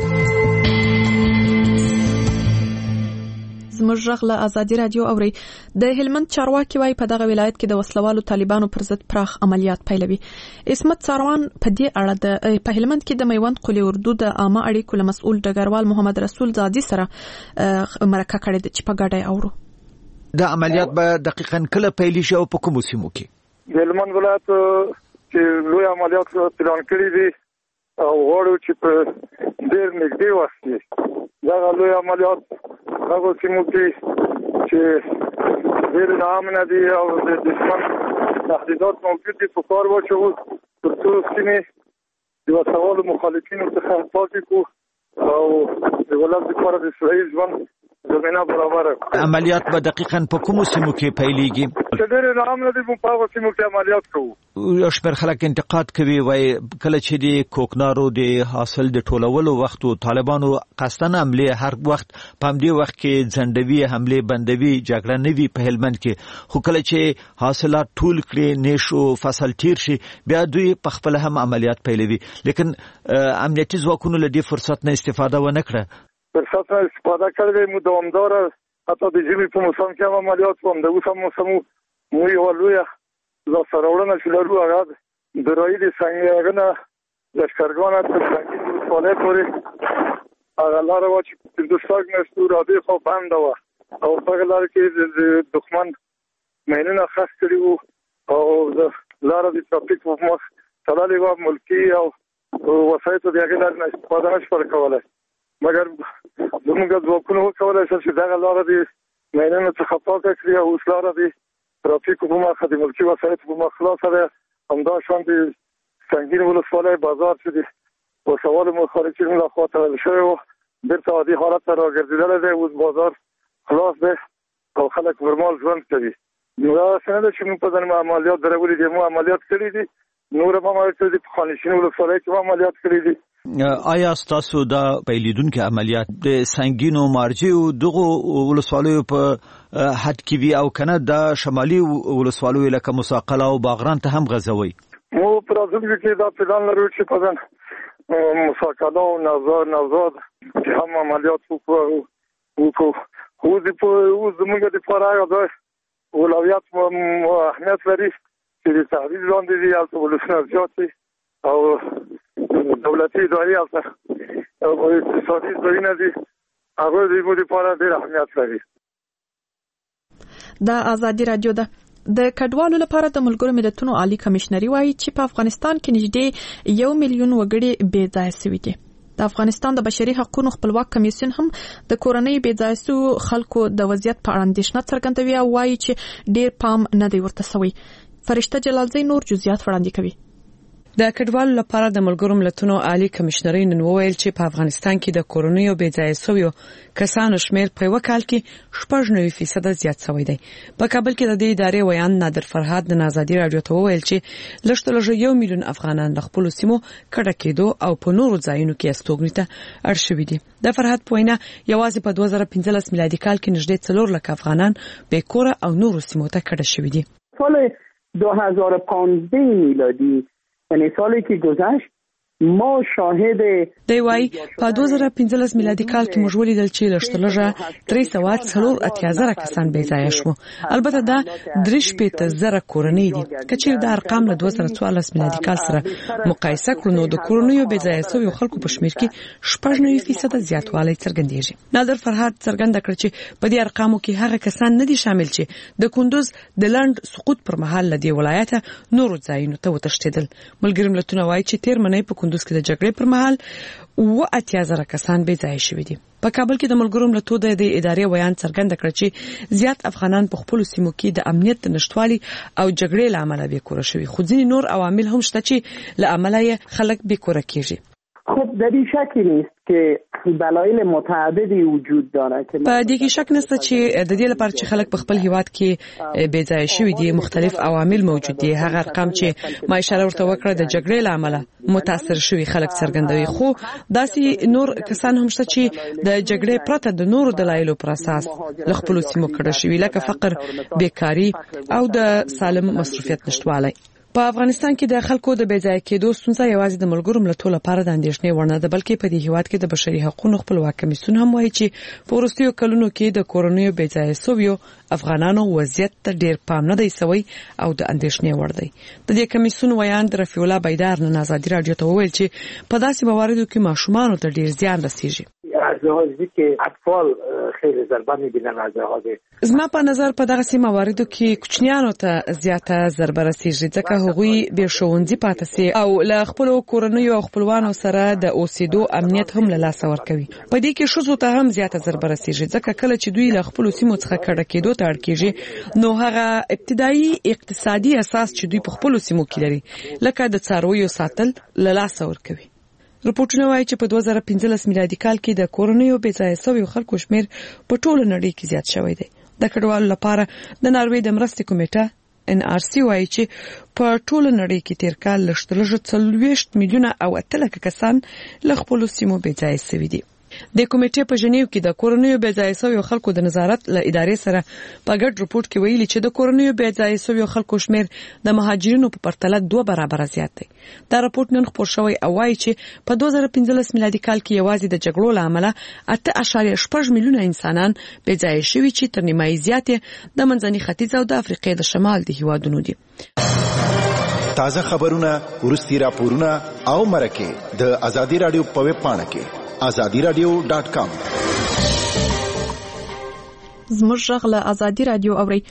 زموږ غږ له ازادي رادیو اوري. د هلمند چارواکي وايي په دغه ولایت کې د وسلوالو طالبانو پر ضد پراخ عملیات پیلوي. عصمت ساروان په دې اړه په هلمند کې د میوند قلي اردو د عامه اړیکو له مسؤل ډګروال محمد رسول زادي سره مرکه کړې ده چې په ګډه اورو. د عملیات به دقیقاً کله پیل شي او په کومو سیمو کې؟ د هلمند ولایت چې لوی عملیات پلان کړي دي او غواړو چې په ډېر نږدې وخت کې دغه لوی عملیات هغه سیمو کې چې ډېر ناامنه دي او د دښمن تهدیدات موجود دي په کار واچوو تر څو سیمې د وسوالو مخالفینو څخه پاکې کړو او د ولس لپاره د صحي ژوند زمینه برابره کړو. عملیات به دقیقاً په کومو سیمو کې پیلیږي؟ چې ډېر ناامنه دي په هغو سیمو کې عملیات کوو. یو شمېر خلک انتقاد کوي وایي کله چې د کوکنارو د حاصل د ټولولو وخت طالبانو قصداً حملې هر وخت په همدې وخت کې ځنډوي، حملې بندوي، جګړه نه وي په هلمند کې، خو کله چې حاصلات ټول کړي، نیشو فصل تیر شي، بیا دوی په خپله هم عملیات پیلوي. لیکن امنیتي ځواکونو له دې فرصت نه استفاده ونه کړه. فرصت نه استفاده کړی مو دوامداره حتی د ژمي په موسم کې هم عملیات کوم. د اوس هم موسم مو یوه لویه لاسته راوړنه چې لرو هغه د رایې د سنګینه لښکرګانه تر سنګین ولسوالۍ پورې هغه لاره وه چې پنځه شپږ میاشتې رابې خوا بنده وه او په هغه لاره کې د دښمن ماینونه خښ کړي وو او د لاره د ټرافیک په مخ تړلې وه. ملکي او وسایطو د هغې لارې نه استفاده نه شي کولای، مګر زموږ ځواکونه وکولی شي چې دغه لاره د مینونو څخه پاکه کړي او اوس لاره د ترافیکو په مخه د ملکي وسایطو په مخ خلاصه ده. همداشان د سنګین ولسوالۍ بازار چې د وسوالو مخالفینو لخوا تړل شوی و بېرته عادي حالت ته راګرځېدلی دی. اوس بازار خلاص دی او خلک نورمال ژوند کوي. نو داسې نه ده چې موږ په ځان عملیات درولي دي، موږ عملیات کړي دي، نور هم عملیات کړي دي، په خانشین ولسوالۍ کې هم عملیات کړي دي. آیا ستاسو دا پیلیدونکو عملیات د سنگینو مارجو دغه ولسوالیو په حد کې وي او کنه د شمالي ولسوالیو لکه مساقله او باغران ته هم غزوي؟ مو پر ازمه کې دا پلان لرو چې په ځان مساقله او نوزاد هم عملیات وکړو. خو زموږ د فرایض اولویت اهمیت لري چې د تحریض لاندې دي او ولسونه زیات دي او دولتي ادارې او اقتصادي ځایونه دي، هغه د موږ لپاره ډېر اهمیت لري. د ازادي رادیو د کډوالو لپاره د ملګرو ملتونو عالی کمشنري وایي چې په افغانستان کې نږدې 1 میلیون وګړي بې ځایه شوي دي. د افغانستان د بشري حقوقو خپلواک کمیسیون هم د کورنۍ بې ځایه شوو خلکو د وضعیت په اړه اندېښنه څرګندوي او وایي چې ډېر پام نه دی ورته شوی. فرشته جلالزی نور جزئیات وړاندې کوي. د کډوالو لپاره د ملګرو ملتونو عالی کمشنري نن وویل چې په افغانستان کې د کورونیو بې ځایه شویو کسانو شمیر په یو کال کې 90% زیات شوی دی. په کابل کې د دې ادارې ویان نادر فرهاد د آزادي رادیو ته وویل چې لږ 1 میلیون افغانان د خپل سیمو کډه کېدو او په نورو ځایونو کې استوګنې ته اړ شوي دي. د فرهاد په وینا یوازې په 2015 میلادي کال کې نږدې 4 لک افغانان بې کوره او نورو سیمو ته کډه شوي دي. سال 2015 میلادی یعنی سالی که گذشت ما شاهد دیوای په 2015 میلادي کال کې موږ ولیدل چې لږه 380 کسان بې ځایه شو. البته دا 3.0 کورنۍ دي. کچیر دا ارقام له 2014 میلادي کال سره مقایسه کړو نو د کورنیو بې ځایه شویو خلکو په شمیر کې 90% زیاتوالی څرګندېږي. نادر فرهاد څرګنده کړ چې په دې ارقامو کې هغه کسان نه دي شامل چې د کندوز د لند سقوط پر مهال لدی ولایت نورو ځایونو ته وتښتیدل. ملګری ملتونه وایي چې تیر منې په کندوز کې د جګړې پر مهال 80,000 کسان بې ځایه شوي دي. په کابل کې د ملګرو ملتونو د ادارې ویان څرګنده کړ چې زیات افغانان په خپل سیمو کې د امنیت نشټوالي او جګړې لامل بې کوره شوي، خو ځینې نور عوامل هم شته چې لامل یې خلک بې کوره کیږي. خب در این شکی نیست که دلایل متعددی وجود داره که په دې کې شک نشته چې د دې لپاره چې خلک په خپل هیواد کې بې ځایه شوي دي مختلف عوامل موجود دي. هغه ارقام چې ما اشاره ورته وکړه د جګړې لامل متاثر شوي خلک څرګندوي، خو داسې نور کسان هم شته چې د جګړې پرته د نورو دلایلو پر اساس له خپل سیمو کډه شوي لکه فقر، بیکاری او د سالم مصروفیت نشټوالی. په افغانستان کې د خلکو د بې ځایه کېدو ستونزه یوازې د ملګرو ملتونو لپاره د اندېښنې وړ نه ده، بلکې په دې هیواد کې د بشري حقوقو خپلواک کمیسیون هم وایي چې په وروستیو کلونو کې د کورنیو بې ځایه شویو افغانانو وضعیت ته ډېر پام نه دی شوی او د اندېښنې وړ دی. د دې کمیسیون ویان د رفیع الله بیدار نن آزادي رادیو ته وویل چې په داسې مواردو کې ماشومانو ته ډېر زیان رسیږي. زما په نظر په دغه سیمه مواردو کې کوچنیانو ته زیاته ضربه رسیږي ځکه هغوی بې ښوونځي پاتې سي او له خپل کورنیو او خپلوانو سره د اوسېدو امنیت هم له لاسه ورکوي. په دې کې ښځو ته هم زیاته ضربه رسیږي ځکه کله چې دوی له خپل سیمو څخه کډه کېدو ته اړ کېږي نو هغه ابتدایي اقتصادي اساس چې دوی په خپل سیمو کې لري لکه د څارویو ساتل له لاسه ورکوي. رپورټونه وایي چې په 2015 میلادي کال کې د کورنیو بې ځایه شویو خلکو شمیر په ټوله نړۍ کې زیات شوی دی. د کډوالو لپاره د ناروې د مرستې کمیټه NRC وایي چې په ټوله نړۍ کې تیر کال لږ 40 میلیونه او 8 لک کسان له خپل سیمو بې ځایه شوي دي. د کمیټې په ژنیو کې د کورنیو بې ځایه شویو خلکو د نظارت له ادارې سره په ګډ رپورټ کې ویلي چې د کورنیو بې ځایه شویو خلکو شمیر د مهاجرینو په پرتله 2 برابره زیات دی. دا رپورټ نن خپور شوی او وایي چې په 2015 میلادي کال کې یوازې د جګړو له امله 8.8 میلیونه انسانان بې ځایه شوي چې تر نیمایي زیات د منځني ختیځ او د افریقې د شمال د هیوادونو دي. تازه خبرونه، ورستي راپورونه او مرکه د آزادي رادیو په ویب پاڼه کې azadiradio.com. زموږ غږ له آزادي رادیو اوري.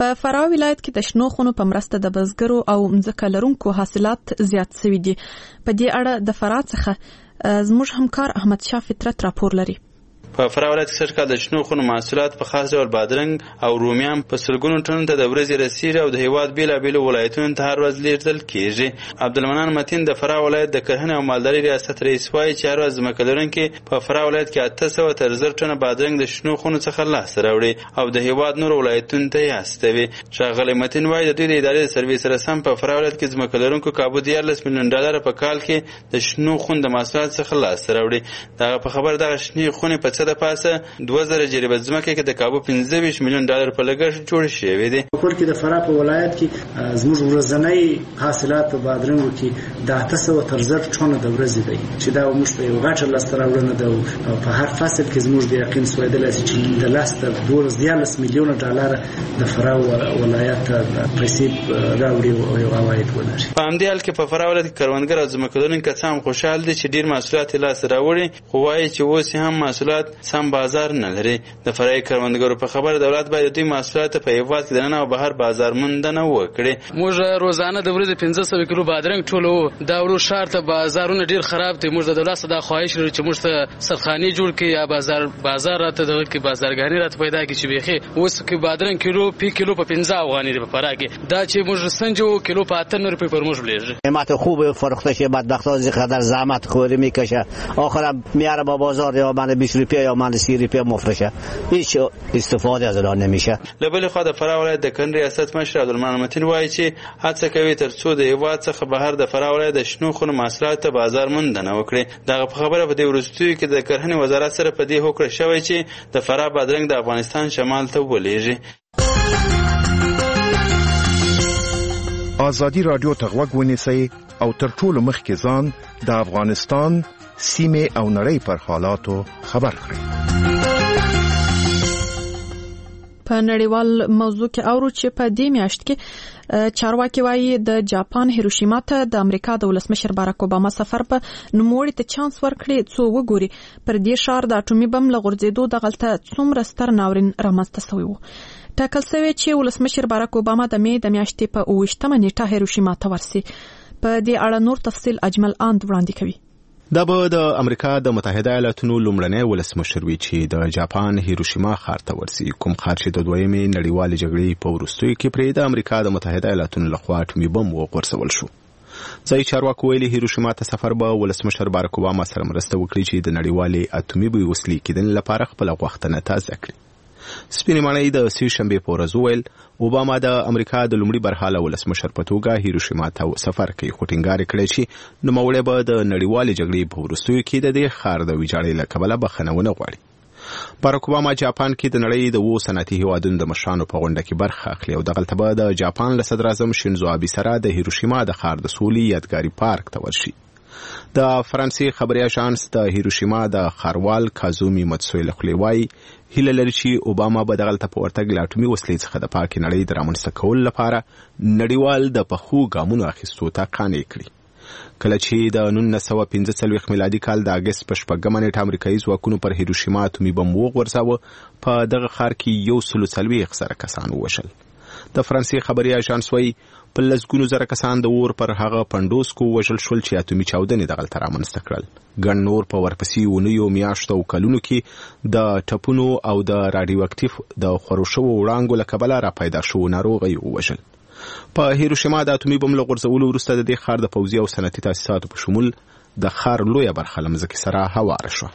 په فراه ولایت کې د شنو خونو په مرسته د بزګرو او مځکه لرونکو حاصلات زیات شوي دي. په دې اړه د فراه څخه زموږ همکار احمد شاه فطرت راپور لري. په فراه ولایت کې سږکال د شنو خونو محصولات په خاص ډول بادرنګ او رومیان په سلګونو ټنو ته د ورځې رسیږي او د هیواد بیلابیلو ولایتونو ته هر ورځ لیږدول کیږي. عبدالمنان متین د فراه ولایت د کرهنې او مالدارۍ ریاست رئیس وایي چې هر ورځ ځمکه لرونکي په فراه ولایت کې 800 تر 1000 ټنه بادرنګ د شنو خونو څخه لاسته راوړي او د هیواد نور ولایتونو ته یې استوي. ښاغلی متین وایي د دوی د ادارې د سروې سره سم په فراه ولایت کې ځمکه لرونکو کابو $14 میلیون په کال کې د شنو خونو د محصولات څخه لاسته راوړي. دغه په خبر دغه شنې خونې په څه د پاسه 2000 جریبه ځمکه کې د کابو $25 میلیون په لګښت جوړ شوی دی. په کور کې د فراه په ولایت کې زموږ ورځنی حاصلات بادرنګ کې د 800 تر 1000 ټنه د ورځې دی چې دا موږ ته یو غټه لاسته راوړنه ده. په هر فصل کې زموږ د یقین سویدل چې د لاسته $12 میلیون د فراه ولایت پیسې راوړي او یو عواید ولري. په همدې حال کې په فراه ولایت کې کروندګر او ځمکه‌لرونکي هم خوشحال دي چې ډیر محصولات یې لاسته راوړي، خو وایي چې اوس هم محصولات سم بازار نه لري. د فرایي کروندګرو په خبره دولت باید دوی محصولات په هیواد کې د نن او بهر بازار موندنه وکړي. موږ روزانه د ورځې 500 کیلو بادرنګ ټولو. دا ورو شهر ته بازارونه ډیر خراب دي. موږ د دولت څخه د خواهش لرو چې موږ ته سرخاني جوړ کړي یا بازار راته دغه کې بازارګاني راته پیدا کړي چې بيخي اوس کې بادرنګ کیلو په 15 افغاني په فراه کې دا چې موږ سنجو کیلو په 8 روپیه پر موږ بلیږي. قیمت خوب فروخته شه بدبختا زقدر زحمت خوری میکشه آخر میاره با بازار یا من 20 روپیه یا من 30 روپیه مفرشه. هیچ استفاده از آن نمیشه. لبل خو د فراه ولایت د کن ریاست مشر عبدالمنان متین وایي چې هڅه کوي تر څو د هیواد څخه بهر د فراه ولایت د شنو خونو محصولات ته بازار موندنه وکړي. دغه په خبره په دې وروستیو کې د کرهنې وزارت سره په دې هوکړه شوی چې د فراه بادرنګ د افغانستان شمال ته ولېږي. آزادی رادیو ته غوږ ونیسئ او تر ټولو مخکې ځان د افغانستان سیمې او نړۍ پر حالاتو خبر کړئ. په نړیوال موضوع کې اورو چې په دې میاشت کې چارواکي وایي د جاپان هیروشیما ته د امریکا د ولسمشر باراک اوباما سفر په نوموړي ته چانس ورکړي څو وګوري پر دې شهر د اټومي بم لغورځېدو دغلته څومره ستر ناورین رامنځته شوی و. ټاکل شوی چې ولسمشر باراک اوباما د می د میاشتې په 28مه نیټه هیروشیما ته ورسي. په دې اړه نور تفصیل اجمل اند وړاندې کوي. دا به د امریکا د متحده ایالاتونو لومړنی ولسمشر وي چې د جاپان هیروشیما ښار ته ورسي، کوم ښار چې د دویمې نړیوالې جګړې په وروستیو کې پرې د امریکا د متحده ایالاتونو لخوا اټومي بم وغورځول شو. ځایي چارواکو ویلي هیروشیما ته سفر به ولسمشر باراک اوباما سره مرسته وکړي چې د نړیوالې اټومي وسلې کېدنې لپاره خپله غوښتنه تازه کړي. سپینې ماڼۍ د سې شنبې په ورځ وویل اوباما د امریکا د لومړي برحاله ولسمشر په توګه هیروشیما ته سفر کوي، خو ټینګار یې کړی چې نوموړی به د نړیوالې جګړې په وروستیو کې د دې ښار د ویجاړۍ له کبله بخښنه ونه غواړي. باراک اوباما جاپان کې د نړۍ د 2 صنعتي هیوادونو د مشرانو په غونډه کې برخه اخلي او دغلته به د جاپان له صدر اعظم شینزو آبي سره د هیروشیما د ښار د سولې یادګاري پارک ته ورشي. د فرانسې خبري اژانس د هیروشیما د ښاروال کازومي متسوی له خولې وایي هیله لري چې اوباما به دغلته په ورتګ له اټومي وسلې څخه د پاکې نړۍ د رامنځته کولو لپاره نړیوال د پخو ګامونو اخیستو ته قانع کړي. کله چې د 1945 میلادي کال د اګست په 4مه نیټه امریکایي ځواکونو پر هیروشیما اټومي بم وغورځاوه، په دغه ښار کې 140 کسان ووژل. د فرانسې خبري اژانس وایي په لسګونو زره کسان د اور پر هغه پندوسکو وژل شول چې اټومي چاودنې دغلته رامنځته کړل. ګڼ نور په ورپسې اونیو میاشتو او کلونو کې د ټپونو او د راډیو اکټیف د خورو شوو وړانګو له کبله را پیدا شوو ناروغۍ ووژل. په هیروشیما د اټومي بم له غورځولو وروسته د دې ښار د پوځي او صنعتي تاسیساتو په شمول د ښار لویه برخه له مځکې سره هواره شوه.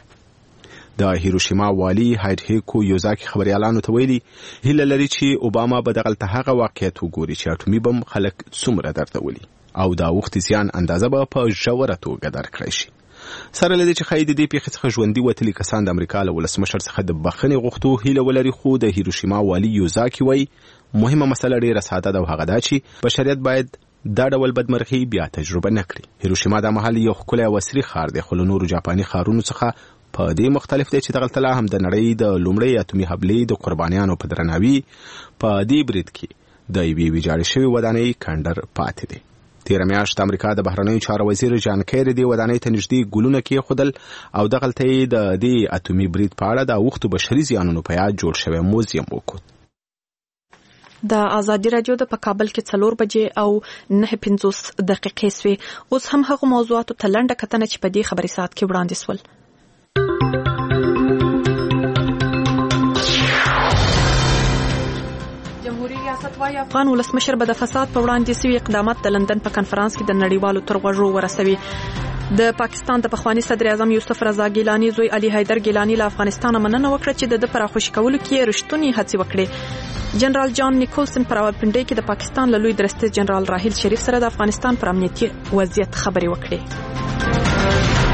د هیروشیما والی هایدهیکو یوزاکی خبريالانو ته ویلي هیله لري چې اوباما به دغلته هغه واقعیت وګوري چې اټومي بم خلک څومره دردولي او دا وخت زیان اندازه به په ژوره توګه درک کړی شي. سره له دې چې ښایي د دې پیښې څخه ژوندي وتلي کسان د امریکا له ولسمشر څخه د بخښنې غوښتو هیله ولري، خو د هیروشیما والی یوزاکی وایي مهمه مسله ډېره ساده ده او هغه دا چې بشریت باید دا ډول بدمرغي بیا تجربه نه کړي. هیروشیما د محل یو ښکلی او عصري ښار دی، خو له نورو جاپاني ښارونو څخه په دې مختلف دی چې دغلته لا هم د نړۍ د لومړۍ اټومي حملې د قربانیانو په درناوي په دې برید کې د یوې ویجاړې شوې ودانۍ کندر پاتې دی. تېره میاشت امریکا د بهرنیو چارو وزیر جان کیری دې ودانۍ ته نږدې ګلونه کېښودل او دغلته یې د دې اټومي برید په اړه د اوښتو بشري زیانونو په یاد جوړ شوی موزیم وکوت. د آزادي رادیو د په کابل کې 4 بجې او 9:50 دقیقې سوې. اوس هم هغه موضوعاتو ته لنډه کتنه چې په دې خبري ساعت کې وړاندې سول. جمهوریت ریاست وايي افغان ولسمشر به د فساد په وړاندې سوي اقدامات د لندن په کنفرانس کې د نړیوالو تر غوږو ورسوي. د پاکستان د پخوانی صدر اعظم یوسف رضا ګیلانی زوی علي حیدر ګیلانی له افغانستان مننه وکړه چې د پراخوشي کولو کې رښتونی هڅې وکړي. جنرال جان نیکولسن پر راولپنډي کې د پاکستان له لوی درستیز جنرال راحیل شریف سره د افغانستان پر امنیتي وضعیت خبرې وکړي.